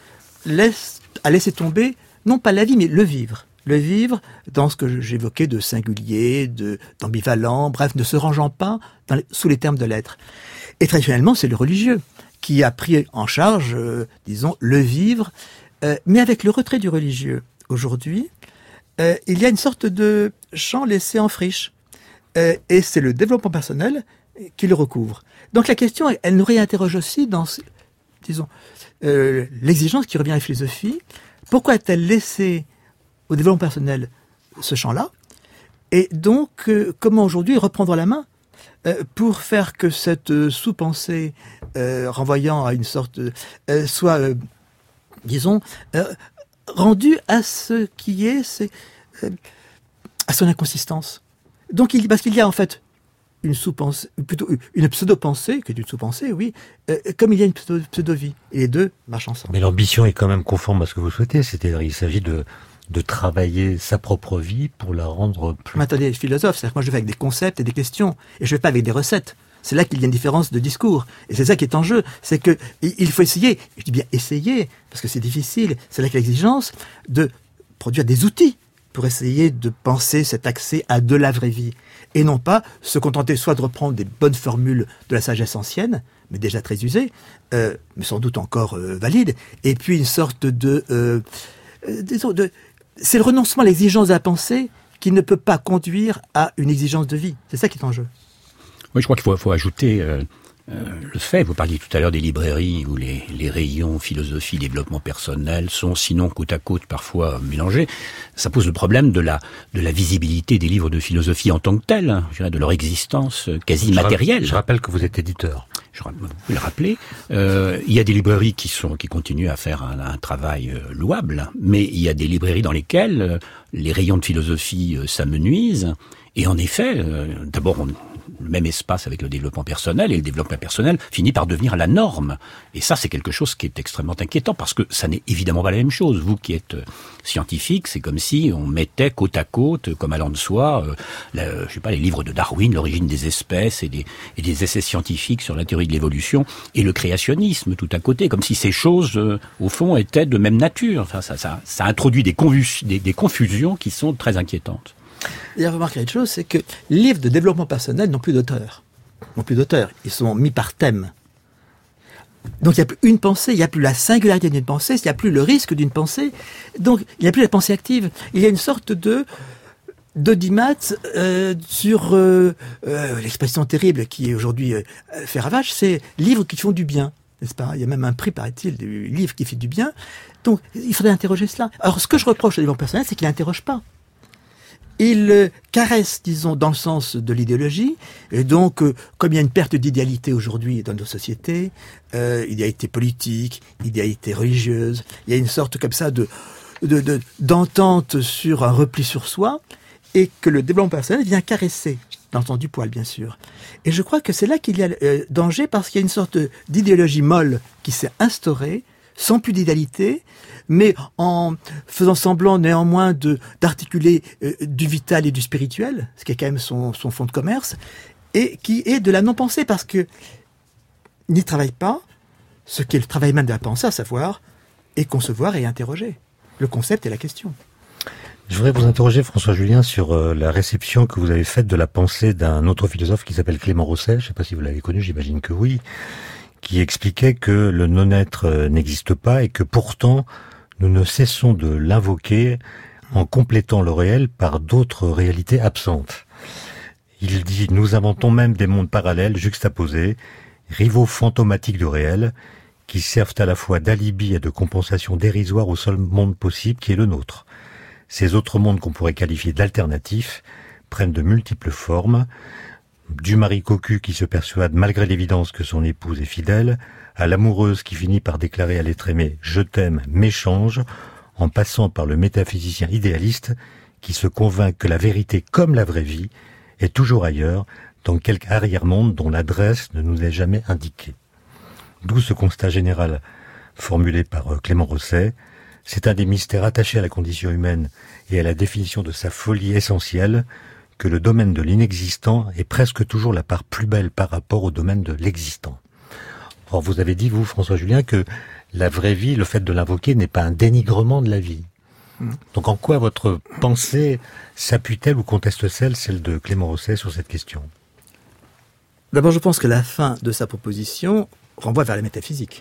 a laissé tomber non pas la vie, mais le vivre. Le vivre dans ce que j'évoquais de singulier, d'ambivalent, bref, ne se rangeant pas sous les termes de l'être. Et traditionnellement, c'est le religieux qui a pris en charge, disons, le vivre, mais avec le retrait du religieux. Aujourd'hui, il y a une sorte de champ laissé en friche. Et c'est le développement personnel qui le recouvre. Donc la question, elle nous réinterroge aussi dans, disons, l'exigence qui revient à la philosophie. Pourquoi a-t-elle laissé au développement personnel ce champ-là ? Et donc, comment aujourd'hui reprendre la main pour faire que cette sous-pensée renvoyant à une sorte soit, disons, rendu à ce qui est, à son inconsistance. Donc, parce qu'il y a en fait une sous-pensée, plutôt une pseudo-pensée, qui est une sous-pensée, oui, comme il y a une pseudo-vie. Et les deux marchent ensemble. Mais l'ambition est quand même conforme à ce que vous souhaitez, c'est-à-dire il s'agit de travailler sa propre vie pour la rendre plus... Mais attendez, philosophe, c'est-à-dire que moi je vais avec des concepts et des questions, et je vais pas avec des recettes. C'est là qu'il y a une différence de discours. Et c'est ça qui est en jeu. C'est que il faut essayer, je dis bien essayer, parce que c'est difficile, c'est là qu'il y a l'exigence de produire des outils pour essayer de penser cet accès à de la vraie vie. Et non pas se contenter soit de reprendre des bonnes formules de la sagesse ancienne, mais déjà très usées, mais sans doute encore valides, et puis une sorte c'est le renoncement à l'exigence de la pensée qui ne peut pas conduire à une exigence de vie. C'est ça qui est en jeu. Oui, je crois qu'il faut ajouter le fait, vous parliez tout à l'heure des librairies où les rayons philosophie, développement personnel sont sinon côte à côte parfois mélangés. Ça pose le problème de la visibilité des livres de philosophie en tant que tels, hein, je dirais, de leur existence quasi matérielle. Je rappelle que vous êtes éditeur. Vous pouvez le rappeler. Il y a des librairies qui continuent à faire un travail louable, mais il y a des librairies dans lesquelles les rayons de philosophie s'amenuisent. Et en effet, d'abord, le même espace avec le développement personnel, et le développement personnel finit par devenir la norme. Et ça, c'est quelque chose qui est extrêmement inquiétant, parce que ça n'est évidemment pas la même chose. Vous qui êtes scientifique, c'est comme si on mettait côte à côte, comme allant de soi, les livres de Darwin, l'origine des espèces, et des essais scientifiques sur la théorie de l'évolution, et le créationnisme tout à côté, comme si ces choses, au fond, étaient de même nature. Enfin, ça introduit des confusions qui sont très inquiétantes. Il y a remarqué une chose, c'est que les livres de développement personnel n'ont plus d'auteur. Ils sont mis par thème. Donc il n'y a plus une pensée, il n'y a plus la singularité d'une pensée, il n'y a plus le risque d'une pensée, donc il n'y a plus la pensée active. Il y a une sorte d'audimat sur l'expression terrible qui aujourd'hui fait ravage, c'est livres qui font du bien, n'est-ce pas ? Il y a même un prix, paraît-il, du livre qui fait du bien. Donc il faudrait interroger cela. Alors ce que je reproche au développement personnel, c'est qu'il n'interroge pas. Il caresse, disons, dans le sens de l'idéologie, et donc, comme il y a une perte d'idéalité aujourd'hui dans nos sociétés, idéalité politique, idéalité religieuse, il y a une sorte comme ça d'entente sur un repli sur soi, et que le développement personnel vient caresser, dans le sens du poil, bien sûr. Et je crois que c'est là qu'il y a danger, parce qu'il y a une sorte d'idéologie molle qui s'est instaurée, sans plus d'idéalité, mais en faisant semblant néanmoins d'articuler du vital et du spirituel, ce qui est quand même son fonds de commerce, et qui est de la non-pensée, parce que n'y travaille pas ce qui est le travail même de la pensée, à savoir, et concevoir et interroger le concept et la question. Je voudrais vous interroger, François Julien, sur la réception que vous avez faite de la pensée d'un autre philosophe qui s'appelle Clément Rosset, je ne sais pas si vous l'avez connu, j'imagine que oui, qui expliquait que le non-être n'existe pas et que pourtant nous ne cessons de l'invoquer en complétant le réel par d'autres réalités absentes. Il dit « Nous inventons même des mondes parallèles juxtaposés, rivaux fantomatiques du réel, qui servent à la fois d'alibi et de compensation dérisoire au seul monde possible qui est le nôtre. Ces autres mondes qu'on pourrait qualifier d'alternatifs prennent de multiples formes, du mari cocu qui se persuade malgré l'évidence que son épouse est fidèle, à l'amoureuse qui finit par déclarer à l'être aimé « je t'aime, m'échange », en passant par le métaphysicien idéaliste qui se convainc que la vérité comme la vraie vie est toujours ailleurs, dans quelque arrière-monde dont l'adresse ne nous est jamais indiquée. D'où ce constat général formulé par Clément Rosset. C'est un des mystères attachés à la condition humaine et à la définition de sa folie essentielle que le domaine de l'inexistant est presque toujours la part plus belle par rapport au domaine de l'existant. Or, vous avez dit, vous, François Julien, que la vraie vie, le fait de l'invoquer, n'est pas un dénigrement de la vie. Donc en quoi votre pensée s'appuie-t-elle ou conteste-t-elle celle de Clément Rosset sur cette question ? D'abord, je pense que la fin de sa proposition renvoie vers la métaphysique.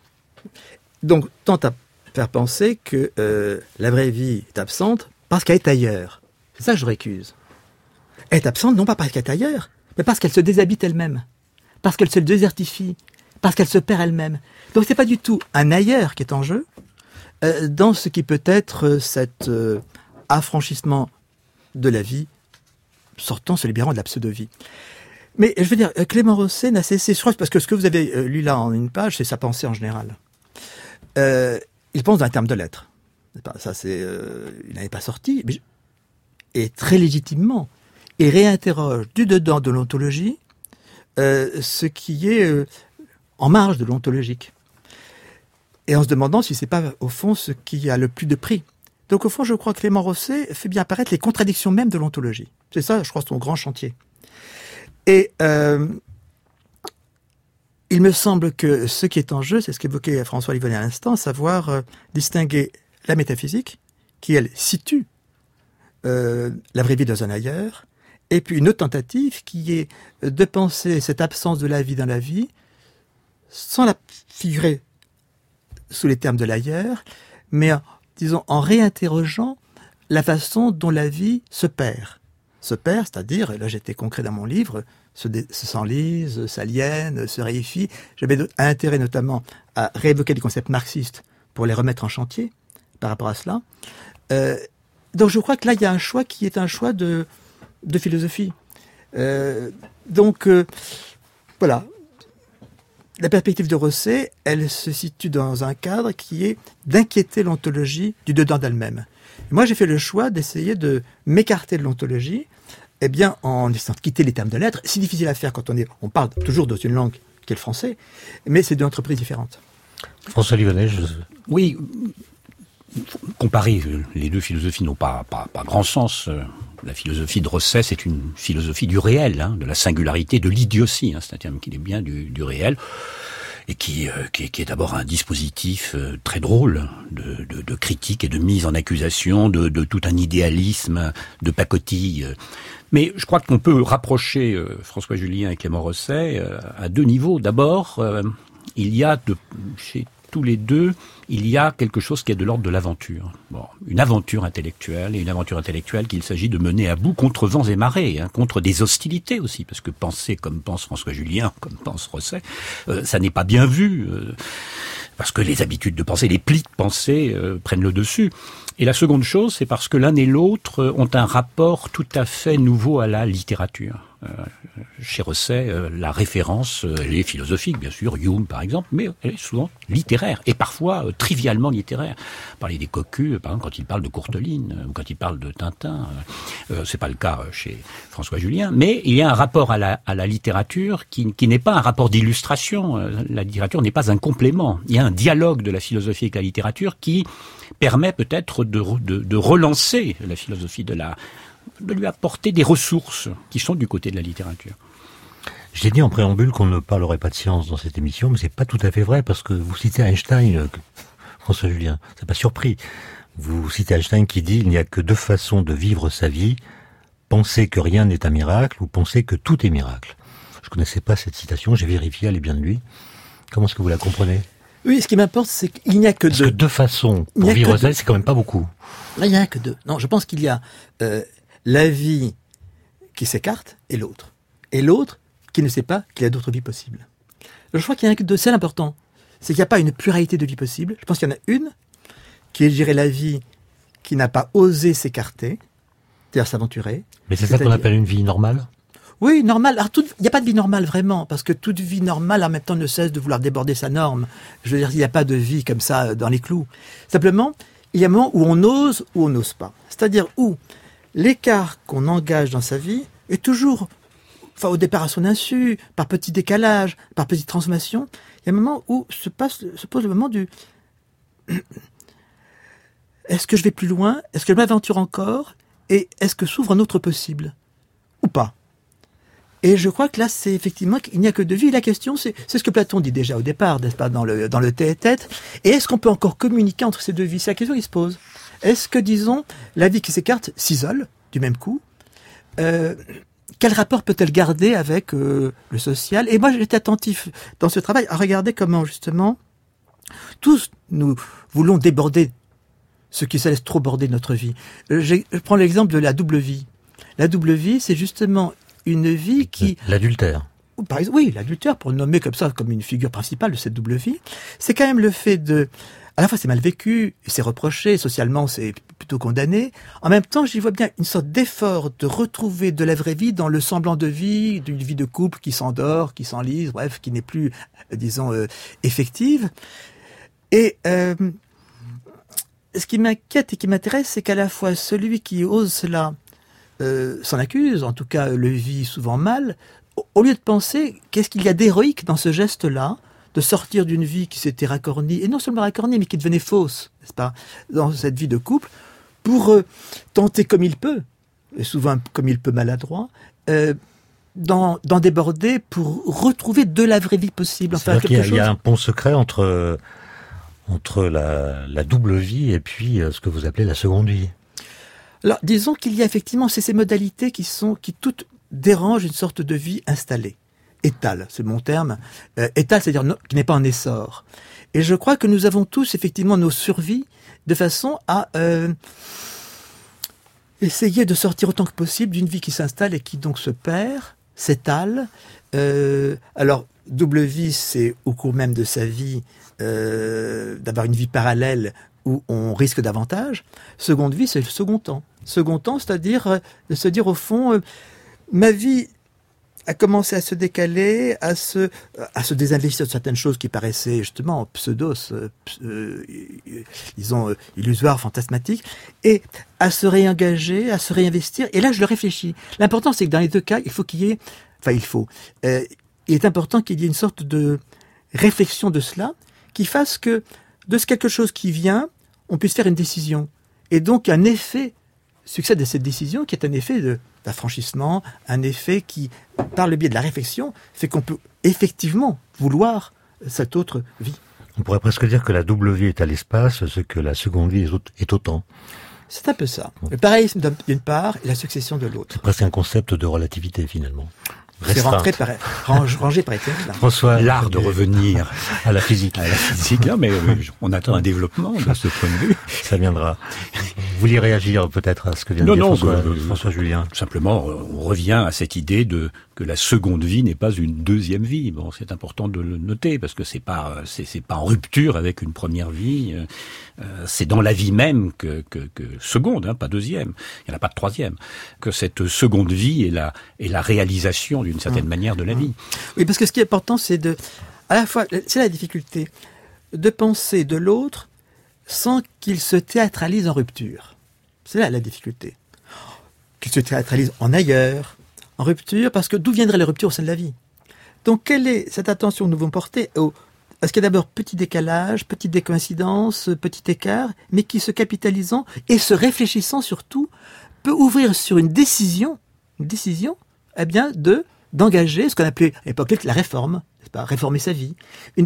Donc, tant à faire penser que la vraie vie est absente parce qu'elle est ailleurs. C'est ça que je récuse. Elle est absente non pas parce qu'elle est ailleurs, mais parce qu'elle se déshabite elle-même, parce qu'elle se désertifie, parce qu'elle se perd elle-même. Donc c'est pas du tout un ailleurs qui est en jeu, dans ce qui peut être cet affranchissement de la vie, sortant, se libérant de la pseudo-vie. Mais je veux dire, Clément Rosset n'a cessé, je crois, parce que ce que vous avez lu là en une page, c'est sa pensée en général. Il pense dans un terme de l'être. Ça, il n'avait pas sorti, et très légitimement, il réinterroge du dedans de l'ontologie ce qui est en marge de l'ontologique. Et en se demandant si c'est pas, au fond, ce qui a le plus de prix. Donc, au fond, je crois que Clément Rosset fait bien apparaître les contradictions même de l'ontologie. C'est ça, je crois, son grand chantier. Et il me semble que ce qui est en jeu, c'est ce qu'évoquait François Livonnet à l'instant, savoir distinguer la métaphysique, qui, elle, situe la vraie vie dans un ailleurs, et puis une autre tentative qui est de penser cette absence de la vie dans la vie, sans la figurer sous les termes de l'ailleurs, mais disons en réinterrogeant la façon dont la vie se perd. Se perd, c'est-à-dire, et là j'étais concret dans mon livre, se s'enlise, s'aliène, se réifie. J'avais intérêt notamment à réévoquer des concepts marxistes pour les remettre en chantier par rapport à cela. Donc je crois que là il y a un choix qui est un choix de philosophie. Voilà. La perspective de Rosset, elle se situe dans un cadre qui est d'inquiéter l'ontologie du dedans d'elle-même. Et moi, j'ai fait le choix d'essayer de m'écarter de l'ontologie, en essayant de quitter les termes de lettres. C'est difficile à faire quand on parle toujours dans une langue qui est le français, mais c'est deux entreprises différentes. François Livonnet, Oui, comparer les deux philosophies n'ont pas grand sens. La philosophie de Rosset, c'est une philosophie du réel, de la singularité, de l'idiotie. C'est un terme qui est bien du réel et qui est d'abord un dispositif très drôle de critique et de mise en accusation de tout un idéalisme, de pacotille. Mais je crois qu'on peut rapprocher François Julien et Clément Rosset à deux niveaux. D'abord, il y a chez tous les deux, il y a quelque chose qui est de l'ordre de l'aventure. Une aventure intellectuelle, et une aventure intellectuelle qu'il s'agit de mener à bout contre vents et marées, contre des hostilités aussi, parce que penser comme pense François Julien, comme pense Rosset, ça n'est pas bien vu, parce que les habitudes de penser, les plis de pensée prennent le dessus. Et la seconde chose, c'est parce que l'un et l'autre ont un rapport tout à fait nouveau à la littérature. Chez Rosset, la référence, elle est philosophique, bien sûr, Hume par exemple, mais elle est souvent littéraire, et parfois trivialement littéraire. Parler des Cocus, par exemple, quand il parle de Courteline, ou quand il parle de Tintin, c'est pas le cas chez François Julien, mais il y a un rapport à la littérature qui n'est pas un rapport d'illustration. La littérature n'est pas un complément. Il y a un dialogue de la philosophie avec la littérature qui permet peut-être de relancer la philosophie, de lui apporter des ressources qui sont du côté de la littérature. J'ai dit en préambule qu'on ne parlerait pas de science dans cette émission, mais c'est pas tout à fait vrai, parce que vous citez Einstein, François Julien, c'est pas surpris. Vous citez Einstein qui dit « Il n'y a que deux façons de vivre sa vie, penser que rien n'est un miracle ou penser que tout est miracle ». Je connaissais pas cette citation, j'ai vérifié, elle est bien de lui. Comment est-ce que vous la comprenez ? Oui, ce qui m'importe, c'est qu'il n'y a que Parce que deux façons pour vivre sa vie, c'est quand même pas beaucoup. Là, il n'y en a que deux. Non, je pense qu'il y a la vie qui s'écarte et l'autre. Et l'autre qui ne sait pas qu'il y a d'autres vies possibles. Je crois qu'il y en a que deux. C'est l'important. C'est qu'il n'y a pas une pluralité de vies possibles. Je pense qu'il y en a une qui est, je dirais, la vie qui n'a pas osé s'écarter, c'est-à-dire s'aventurer. Mais c'est ça qu'on appelle une vie normale ? Oui, normale. Alors, il n'y a pas de vie normale, vraiment, parce que toute vie normale, en même temps, ne cesse de vouloir déborder sa norme. Je veux dire, il n'y a pas de vie comme ça dans les clous. Simplement, il y a un moment où on ose ou on n'ose pas. C'est-à-dire où l'écart qu'on engage dans sa vie est toujours, au départ à son insu, par petits décalages, par petites transformations. Il y a un moment où se pose le moment du est-ce que je vais plus loin ? Est-ce que je m'aventure encore ? Et est-ce que s'ouvre un autre possible ? Ou pas ? Et je crois que là, c'est effectivement qu'il n'y a que deux vies. La question, c'est ce que Platon dit déjà au départ, n'est-ce pas, dans le tête-à-tête. Et est-ce qu'on peut encore communiquer entre ces deux vies ? C'est la question qui se pose. Est-ce que, disons, la vie qui s'écarte s'isole du même coup ? Quel rapport peut-elle garder avec le social ? Et moi, j'étais attentif dans ce travail à regarder comment, justement, tous nous voulons déborder ce qui se laisse trop border de notre vie. Je prends l'exemple de la double vie. La double vie, c'est justement une vie qui... L'adultère. Par exemple, oui, l'adultère, pour le nommer comme ça, comme une figure principale de cette double vie, c'est quand même le fait de... À la fois, c'est mal vécu, c'est reproché, socialement, c'est plutôt condamné. En même temps, j'y vois bien une sorte d'effort de retrouver de la vraie vie dans le semblant de vie, d'une vie de couple qui s'endort, qui s'enlise, bref, qui n'est plus, disons, effective. Et ce qui m'inquiète et qui m'intéresse, c'est qu'à la fois celui qui ose cela s'en accuse, en tout cas le vit souvent mal, au lieu de penser qu'est-ce qu'il y a d'héroïque dans ce geste-là, de sortir d'une vie qui s'était racornie, et non seulement racornie, mais qui devenait fausse, n'est-ce pas, dans cette vie de couple, pour tenter comme il peut, et souvent comme il peut maladroit, d'en déborder pour retrouver de la vraie vie possible. Enfin, il y a un pont secret entre la double vie et puis ce que vous appelez la seconde vie. Alors, disons qu'il y a effectivement ces modalités qui toutes dérangent une sorte de vie installée. Étale, c'est mon terme. Étale, c'est-à-dire qui n'est pas en essor. Et je crois que nous avons tous effectivement nos survies de façon à essayer de sortir autant que possible d'une vie qui s'installe et qui donc se perd, s'étale. Alors, double vie, c'est au cours même de sa vie d'avoir une vie parallèle où on risque davantage. Seconde vie, c'est le second temps. Second temps, c'est-à-dire de se dire au fond, ma vie a commencé à se décaler, à se désinvestir de certaines choses qui paraissaient justement disons illusoires, fantasmatiques, et à se réengager, à se réinvestir. Et là, je le réfléchis. L'important, c'est que dans les deux cas, il est important qu'il y ait une sorte de réflexion de cela qui fasse que de ce quelque chose qui vient, on puisse faire une décision. Et donc, un effet succède à cette décision qui est un effet d'affranchissement, un effet qui, par le biais de la réflexion, fait qu'on peut effectivement vouloir cette autre vie. On pourrait presque dire que la double vie est à l'espace, ce que la seconde vie est au temps. C'est un peu ça. Le pareillisme d'une part et la succession de l'autre. C'est presque un concept de relativité finalement. C'est rangé par Étienne Klein. François, l'art de revenir à la physique. Non, mais on attend un développement de ce point de vue. Ça viendra. Vous vouliez réagir peut-être à ce que vient de dire François Julien? Simplement, on revient à cette idée que la seconde vie n'est pas une deuxième vie. Bon, c'est important de le noter parce que c'est pas en rupture avec une première vie. C'est dans la vie même que seconde, pas deuxième. Il n'y en a pas de troisième. Que cette seconde vie est la réalisation d'une certaine manière de la vie. Oui, parce que ce qui est important, c'est à la fois, c'est la difficulté de penser de l'autre sans qu'il se théâtralise en rupture. C'est là la difficulté. Qu'il se théâtralise en ailleurs, en rupture, parce que d'où viendraient les ruptures au sein de la vie? Donc, quelle est cette attention que nous devons porter à ce qu'il y a d'abord petit décalage, petite décoïncidence, petit écart, mais qui se capitalisant et se réfléchissant surtout, peut ouvrir sur une décision, eh bien, d'engager ce qu'on appelait à l'époque la réforme, n'est-ce pas, réformer sa vie,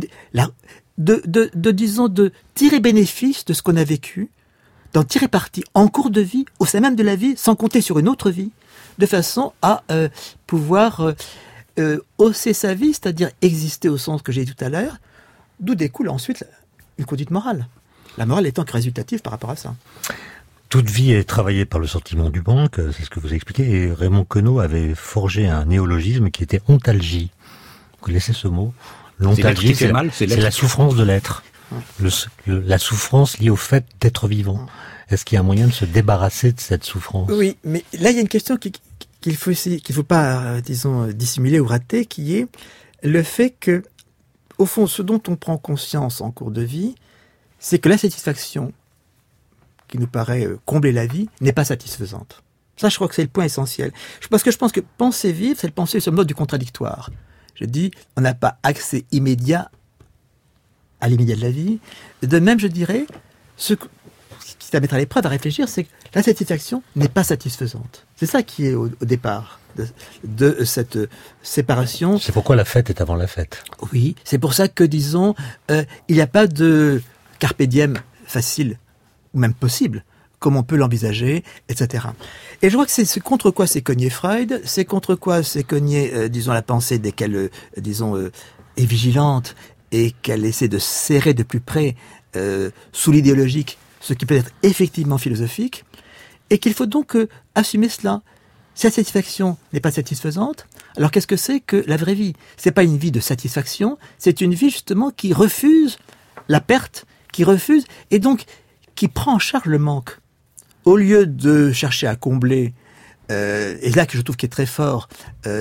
de tirer bénéfice de ce qu'on a vécu, d'en tirer parti en cours de vie, au sein même de la vie, sans compter sur une autre vie, de façon à pouvoir hausser sa vie, c'est-à-dire exister au sens que j'ai dit tout à l'heure, d'où découle ensuite une conduite morale. La morale étant que résultative par rapport à ça. Toute vie est travaillée par le sentiment du manque, c'est ce que vous expliquez, et Raymond Queneau avait forgé un néologisme qui était ontalgie. Vous connaissez ce mot? L'ontalgie, c'est la souffrance de l'être. La souffrance liée au fait d'être vivant. Est-ce qu'il y a un moyen de se débarrasser de cette souffrance? Oui, mais là il y a une question qu'il faut pas, dissimuler ou rater, qui est le fait que, au fond, ce dont on prend conscience en cours de vie, c'est que la satisfaction qui nous paraît combler la vie n'est pas satisfaisante. Ça, je crois que c'est le point essentiel. Parce que je pense que penser vivre, c'est le penser sur le mode du contradictoire. Je dis, on n'a pas accès immédiat à l'immédiat de la vie. De même, je dirais, ce qui va mettre à l'épreuve à réfléchir, c'est que la satisfaction n'est pas satisfaisante. C'est ça qui est au départ de cette séparation. C'est pourquoi la fête est avant la fête. Oui, c'est pour ça que, disons, il n'y a pas de carpe diem facile, ou même possible, comme on peut l'envisager, etc. Et je crois que c'est contre quoi s'est cogné Freud, c'est contre quoi s'est cogné, la pensée dès qu'elle, est vigilante et qu'elle essaie de serrer de plus près sous l'idéologique ce qui peut être effectivement philosophique, et qu'il faut donc assumer cela. Si la satisfaction n'est pas satisfaisante, alors qu'est-ce que c'est que la vraie vie? C'est pas une vie de satisfaction, c'est une vie justement qui refuse la perte, qui refuse, et donc qui prend en charge le manque. Au lieu de chercher à combler, et là que je trouve qu'il est très fort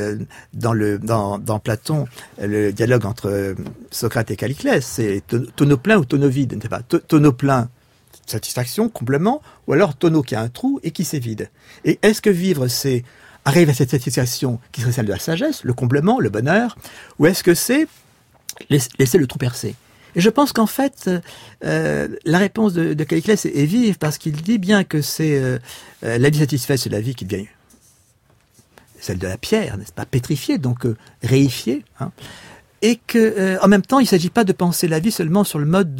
dans Platon, le dialogue entre Socrate et Calliclès, c'est tonneau plein ou tonneau vide, n'est-ce pas? Tonneau plein, satisfaction, comblement, ou alors tonneau qui a un trou et qui s'évide. Et est-ce que vivre, c'est arriver à cette satisfaction qui serait celle de la sagesse, le comblement, le bonheur, ou est-ce que c'est laisser le trou percé? Et je pense qu'en fait, la réponse de Caliclès est vive, parce qu'il dit bien que c'est la vie satisfaite, c'est la vie qui devient celle de la pierre, n'est-ce pas, pétrifiée, donc réifiée, hein, et que en même temps, il ne s'agit pas de penser la vie seulement sur le mode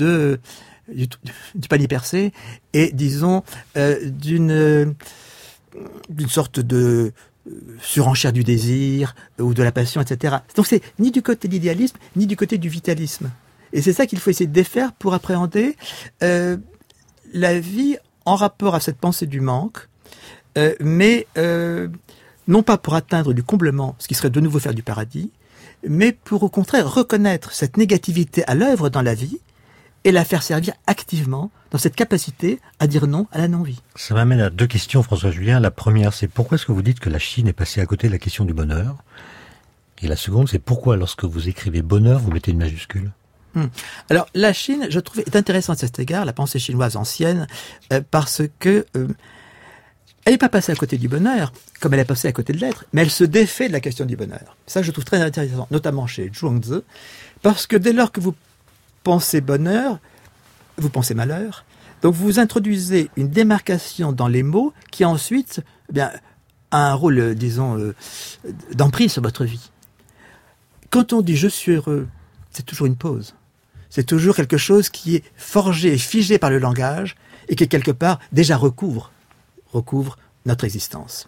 du panier percé, et disons d'une sorte de surenchère du désir ou de la passion, etc. Donc c'est ni du côté de l'idéalisme, ni du côté du vitalisme. Et c'est ça qu'il faut essayer de défaire pour appréhender la vie en rapport à cette pensée du manque, mais non pas pour atteindre du comblement, ce qui serait de nouveau faire du paradis, mais pour au contraire reconnaître cette négativité à l'œuvre dans la vie et la faire servir activement dans cette capacité à dire non à la non-vie. Ça m'amène à deux questions, François Julien. La première, c'est pourquoi est-ce que vous dites que la Chine est passée à côté de la question du bonheur? Et la seconde, c'est pourquoi lorsque vous écrivez bonheur, vous mettez une majuscule? Alors, la Chine, je trouve, est intéressante à cet égard, la pensée chinoise ancienne, parce que elle n'est pas passée à côté du bonheur, comme elle est passée à côté de l'être, mais elle se défait de la question du bonheur. Ça, je trouve très intéressant, notamment chez Zhuangzi, parce que dès lors que vous pensez bonheur, vous pensez malheur, donc vous introduisez une démarcation dans les mots qui ensuite a un rôle, disons, d'emprise sur votre vie. Quand on dit « je suis heureux », c'est toujours une pause. C'est toujours quelque chose qui est forgé et figé par le langage et qui, quelque part, déjà recouvre notre existence.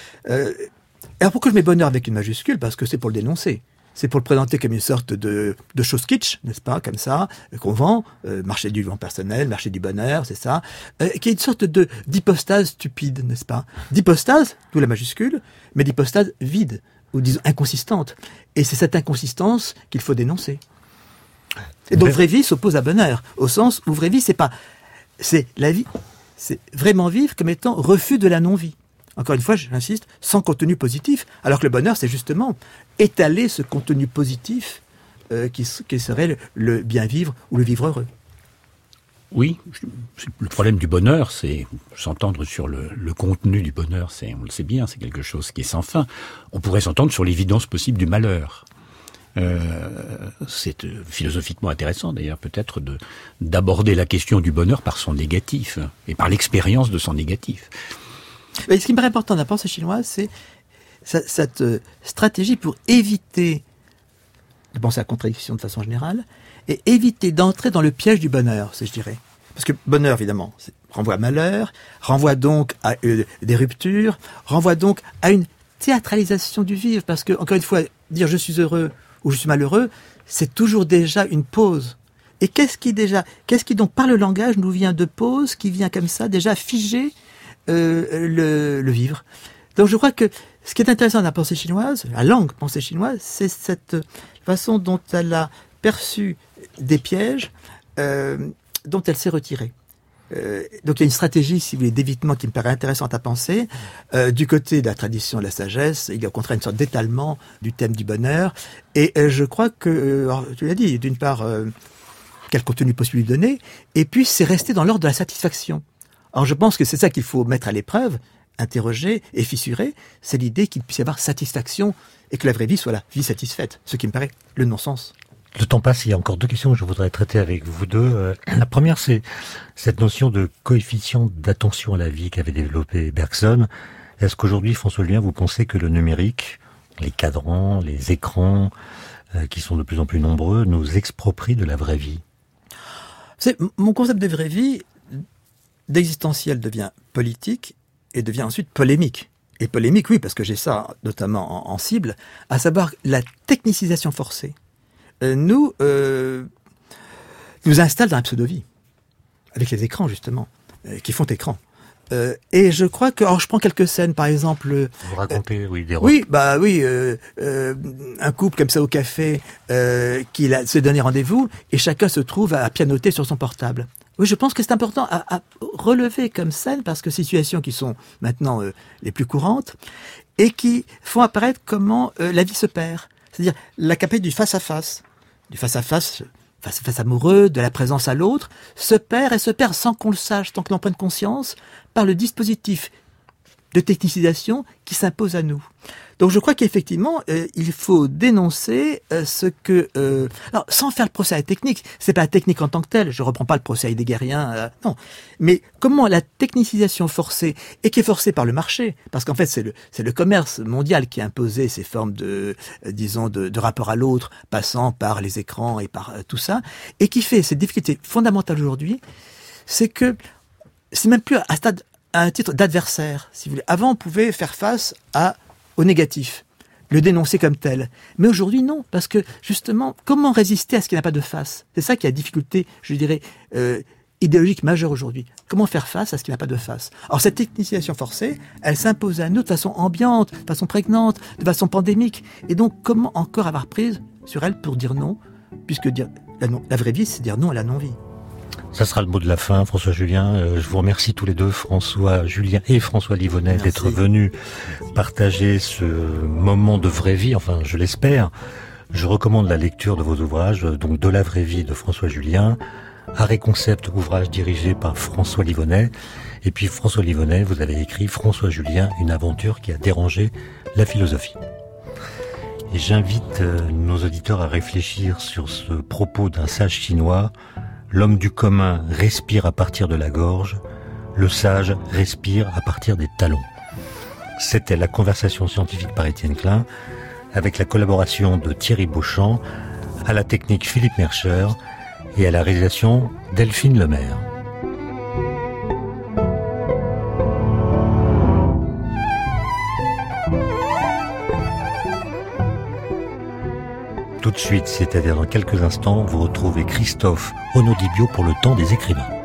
Alors pourquoi je mets bonheur avec une majuscule? Parce que c'est pour le dénoncer. C'est pour le présenter comme une sorte de chose kitsch, n'est-ce pas, comme ça, qu'on vend, marché du vent personnel, marché du bonheur, c'est ça, qui est une sorte d'hypostase stupide, n'est-ce pas? D'hypostase, d'où la majuscule, mais d'hypostase vide, ou disons inconsistante. Et c'est cette inconsistance qu'il faut dénoncer. Et donc vraie vie s'oppose à bonheur, au sens où vraie vie, c'est la vie, c'est vraiment vivre comme étant refus de la non-vie. Encore une fois, j'insiste, sans contenu positif, alors que le bonheur, c'est justement étaler ce contenu positif qui serait le bien vivre ou le vivre heureux. Oui, le problème du bonheur, c'est s'entendre sur le contenu du bonheur, on le sait bien, c'est quelque chose qui est sans fin. On pourrait s'entendre sur l'évidence possible du malheur. C'est philosophiquement intéressant d'ailleurs peut-être d'aborder la question du bonheur par son négatif et par l'expérience de son négatif. Mais ce qui me paraît important dans la pensée chinoise, c'est cette stratégie pour éviter de penser à la contradiction de façon générale et éviter d'entrer dans le piège du bonheur, je dirais. Parce que bonheur, évidemment, renvoie à malheur, renvoie donc à des ruptures, renvoie donc à une théâtralisation du vivre. Parce que, encore une fois, dire je suis heureux ou je suis malheureux, c'est toujours déjà une pause. Et qu'est-ce qui donc par le langage nous vient de pause, qui vient comme ça déjà figer le vivre. Donc je crois que ce qui est intéressant dans la pensée chinoise, la langue pensée chinoise, c'est cette façon dont elle a perçu des pièges dont elle s'est retirée. Donc il y a une stratégie, si vous voulez, d'évitement qui me paraît intéressante à penser. Du côté de la tradition de la sagesse, il y a au contraire une sorte d'étalement du thème du bonheur. Et je crois que, alors, tu l'as dit, d'une part, quel contenu possible lui donner, et puis c'est rester dans l'ordre de la satisfaction. Alors je pense que c'est ça qu'il faut mettre à l'épreuve, interroger et fissurer, c'est l'idée qu'il puisse y avoir satisfaction et que la vraie vie soit la vie satisfaite, ce qui me paraît le non-sens. Le temps passe, il y a encore deux questions que je voudrais traiter avec vous deux. La première, c'est cette notion de coefficient d'attention à la vie qu'avait développé Bergson. Est-ce qu'aujourd'hui, François Julien, vous pensez que le numérique, les cadrans, les écrans, qui sont de plus en plus nombreux, nous exproprient de la vraie vie? Mon concept de vraie vie, d'existentiel devient politique et devient ensuite polémique. Et polémique, oui, parce que j'ai ça notamment en cible, à savoir la technicisation forcée. Nous installe dans la pseudo-vie, avec les écrans justement, qui font écran. Et je crois que, alors je prends quelques scènes, par exemple. Vous racontez, oui, des un couple comme ça au café qui se donné rendez-vous et chacun se trouve à pianoter sur son portable. Oui, je pense que c'est important à relever comme scène parce que situations qui sont maintenant les plus courantes et qui font apparaître comment la vie se perd. C'est-à-dire la capacité du face-à-face face amoureux, de la présence à l'autre, se perd sans qu'on le sache, sans qu'on en prenne conscience, par le dispositif de technicisation qui s'impose à nous. Donc je crois qu'effectivement, il faut dénoncer ce que... alors, sans faire le procès à la technique, c'est pas la technique en tant que telle, je reprends pas le procès heideggérien, non. Mais comment la technicisation forcée, et qui est forcée par le marché, parce qu'en fait c'est le commerce mondial qui a imposé ces formes de, disons, de rapport à l'autre, passant par les écrans et par tout ça, et qui fait cette difficulté fondamentale aujourd'hui, c'est que c'est même plus à un titre d'adversaire, si vous voulez. Avant, on pouvait faire face au négatif, le dénoncer comme tel. Mais aujourd'hui, non, parce que justement, comment résister à ce qui n'a pas de face ? C'est ça qui est la difficulté, je dirais, idéologique majeure aujourd'hui. Comment faire face à ce qui n'a pas de face ? Alors cette technicisation forcée, elle s'impose à nous de façon ambiante, de façon prégnante, de façon pandémique. Et donc, comment encore avoir prise sur elle pour dire non ? Puisque dire la vraie vie, c'est dire non à la non-vie. Ça sera le mot de la fin, François Julien. Je vous remercie tous les deux, François Julien et François Livonnet, d'être venus partager ce moment de vraie vie, enfin je l'espère. Je recommande la lecture de vos ouvrages, donc De la vraie vie de François Julien, Arrêt Concept, ouvrage dirigé par François Livonnet. Et puis François Livonnet, vous avez écrit François Julien, une aventure qui a dérangé la philosophie. Et j'invite nos auditeurs à réfléchir sur ce propos d'un sage chinois. L'homme du commun respire à partir de la gorge, le sage respire à partir des talons. C'était la conversation scientifique par Étienne Klein, avec la collaboration de Thierry Beauchamp, à la technique Philippe Mercher et à la réalisation Delphine Lemaire. Tout de suite, c'est-à-dire dans quelques instants, vous retrouvez Christophe Onodibio pour le temps des écrivains.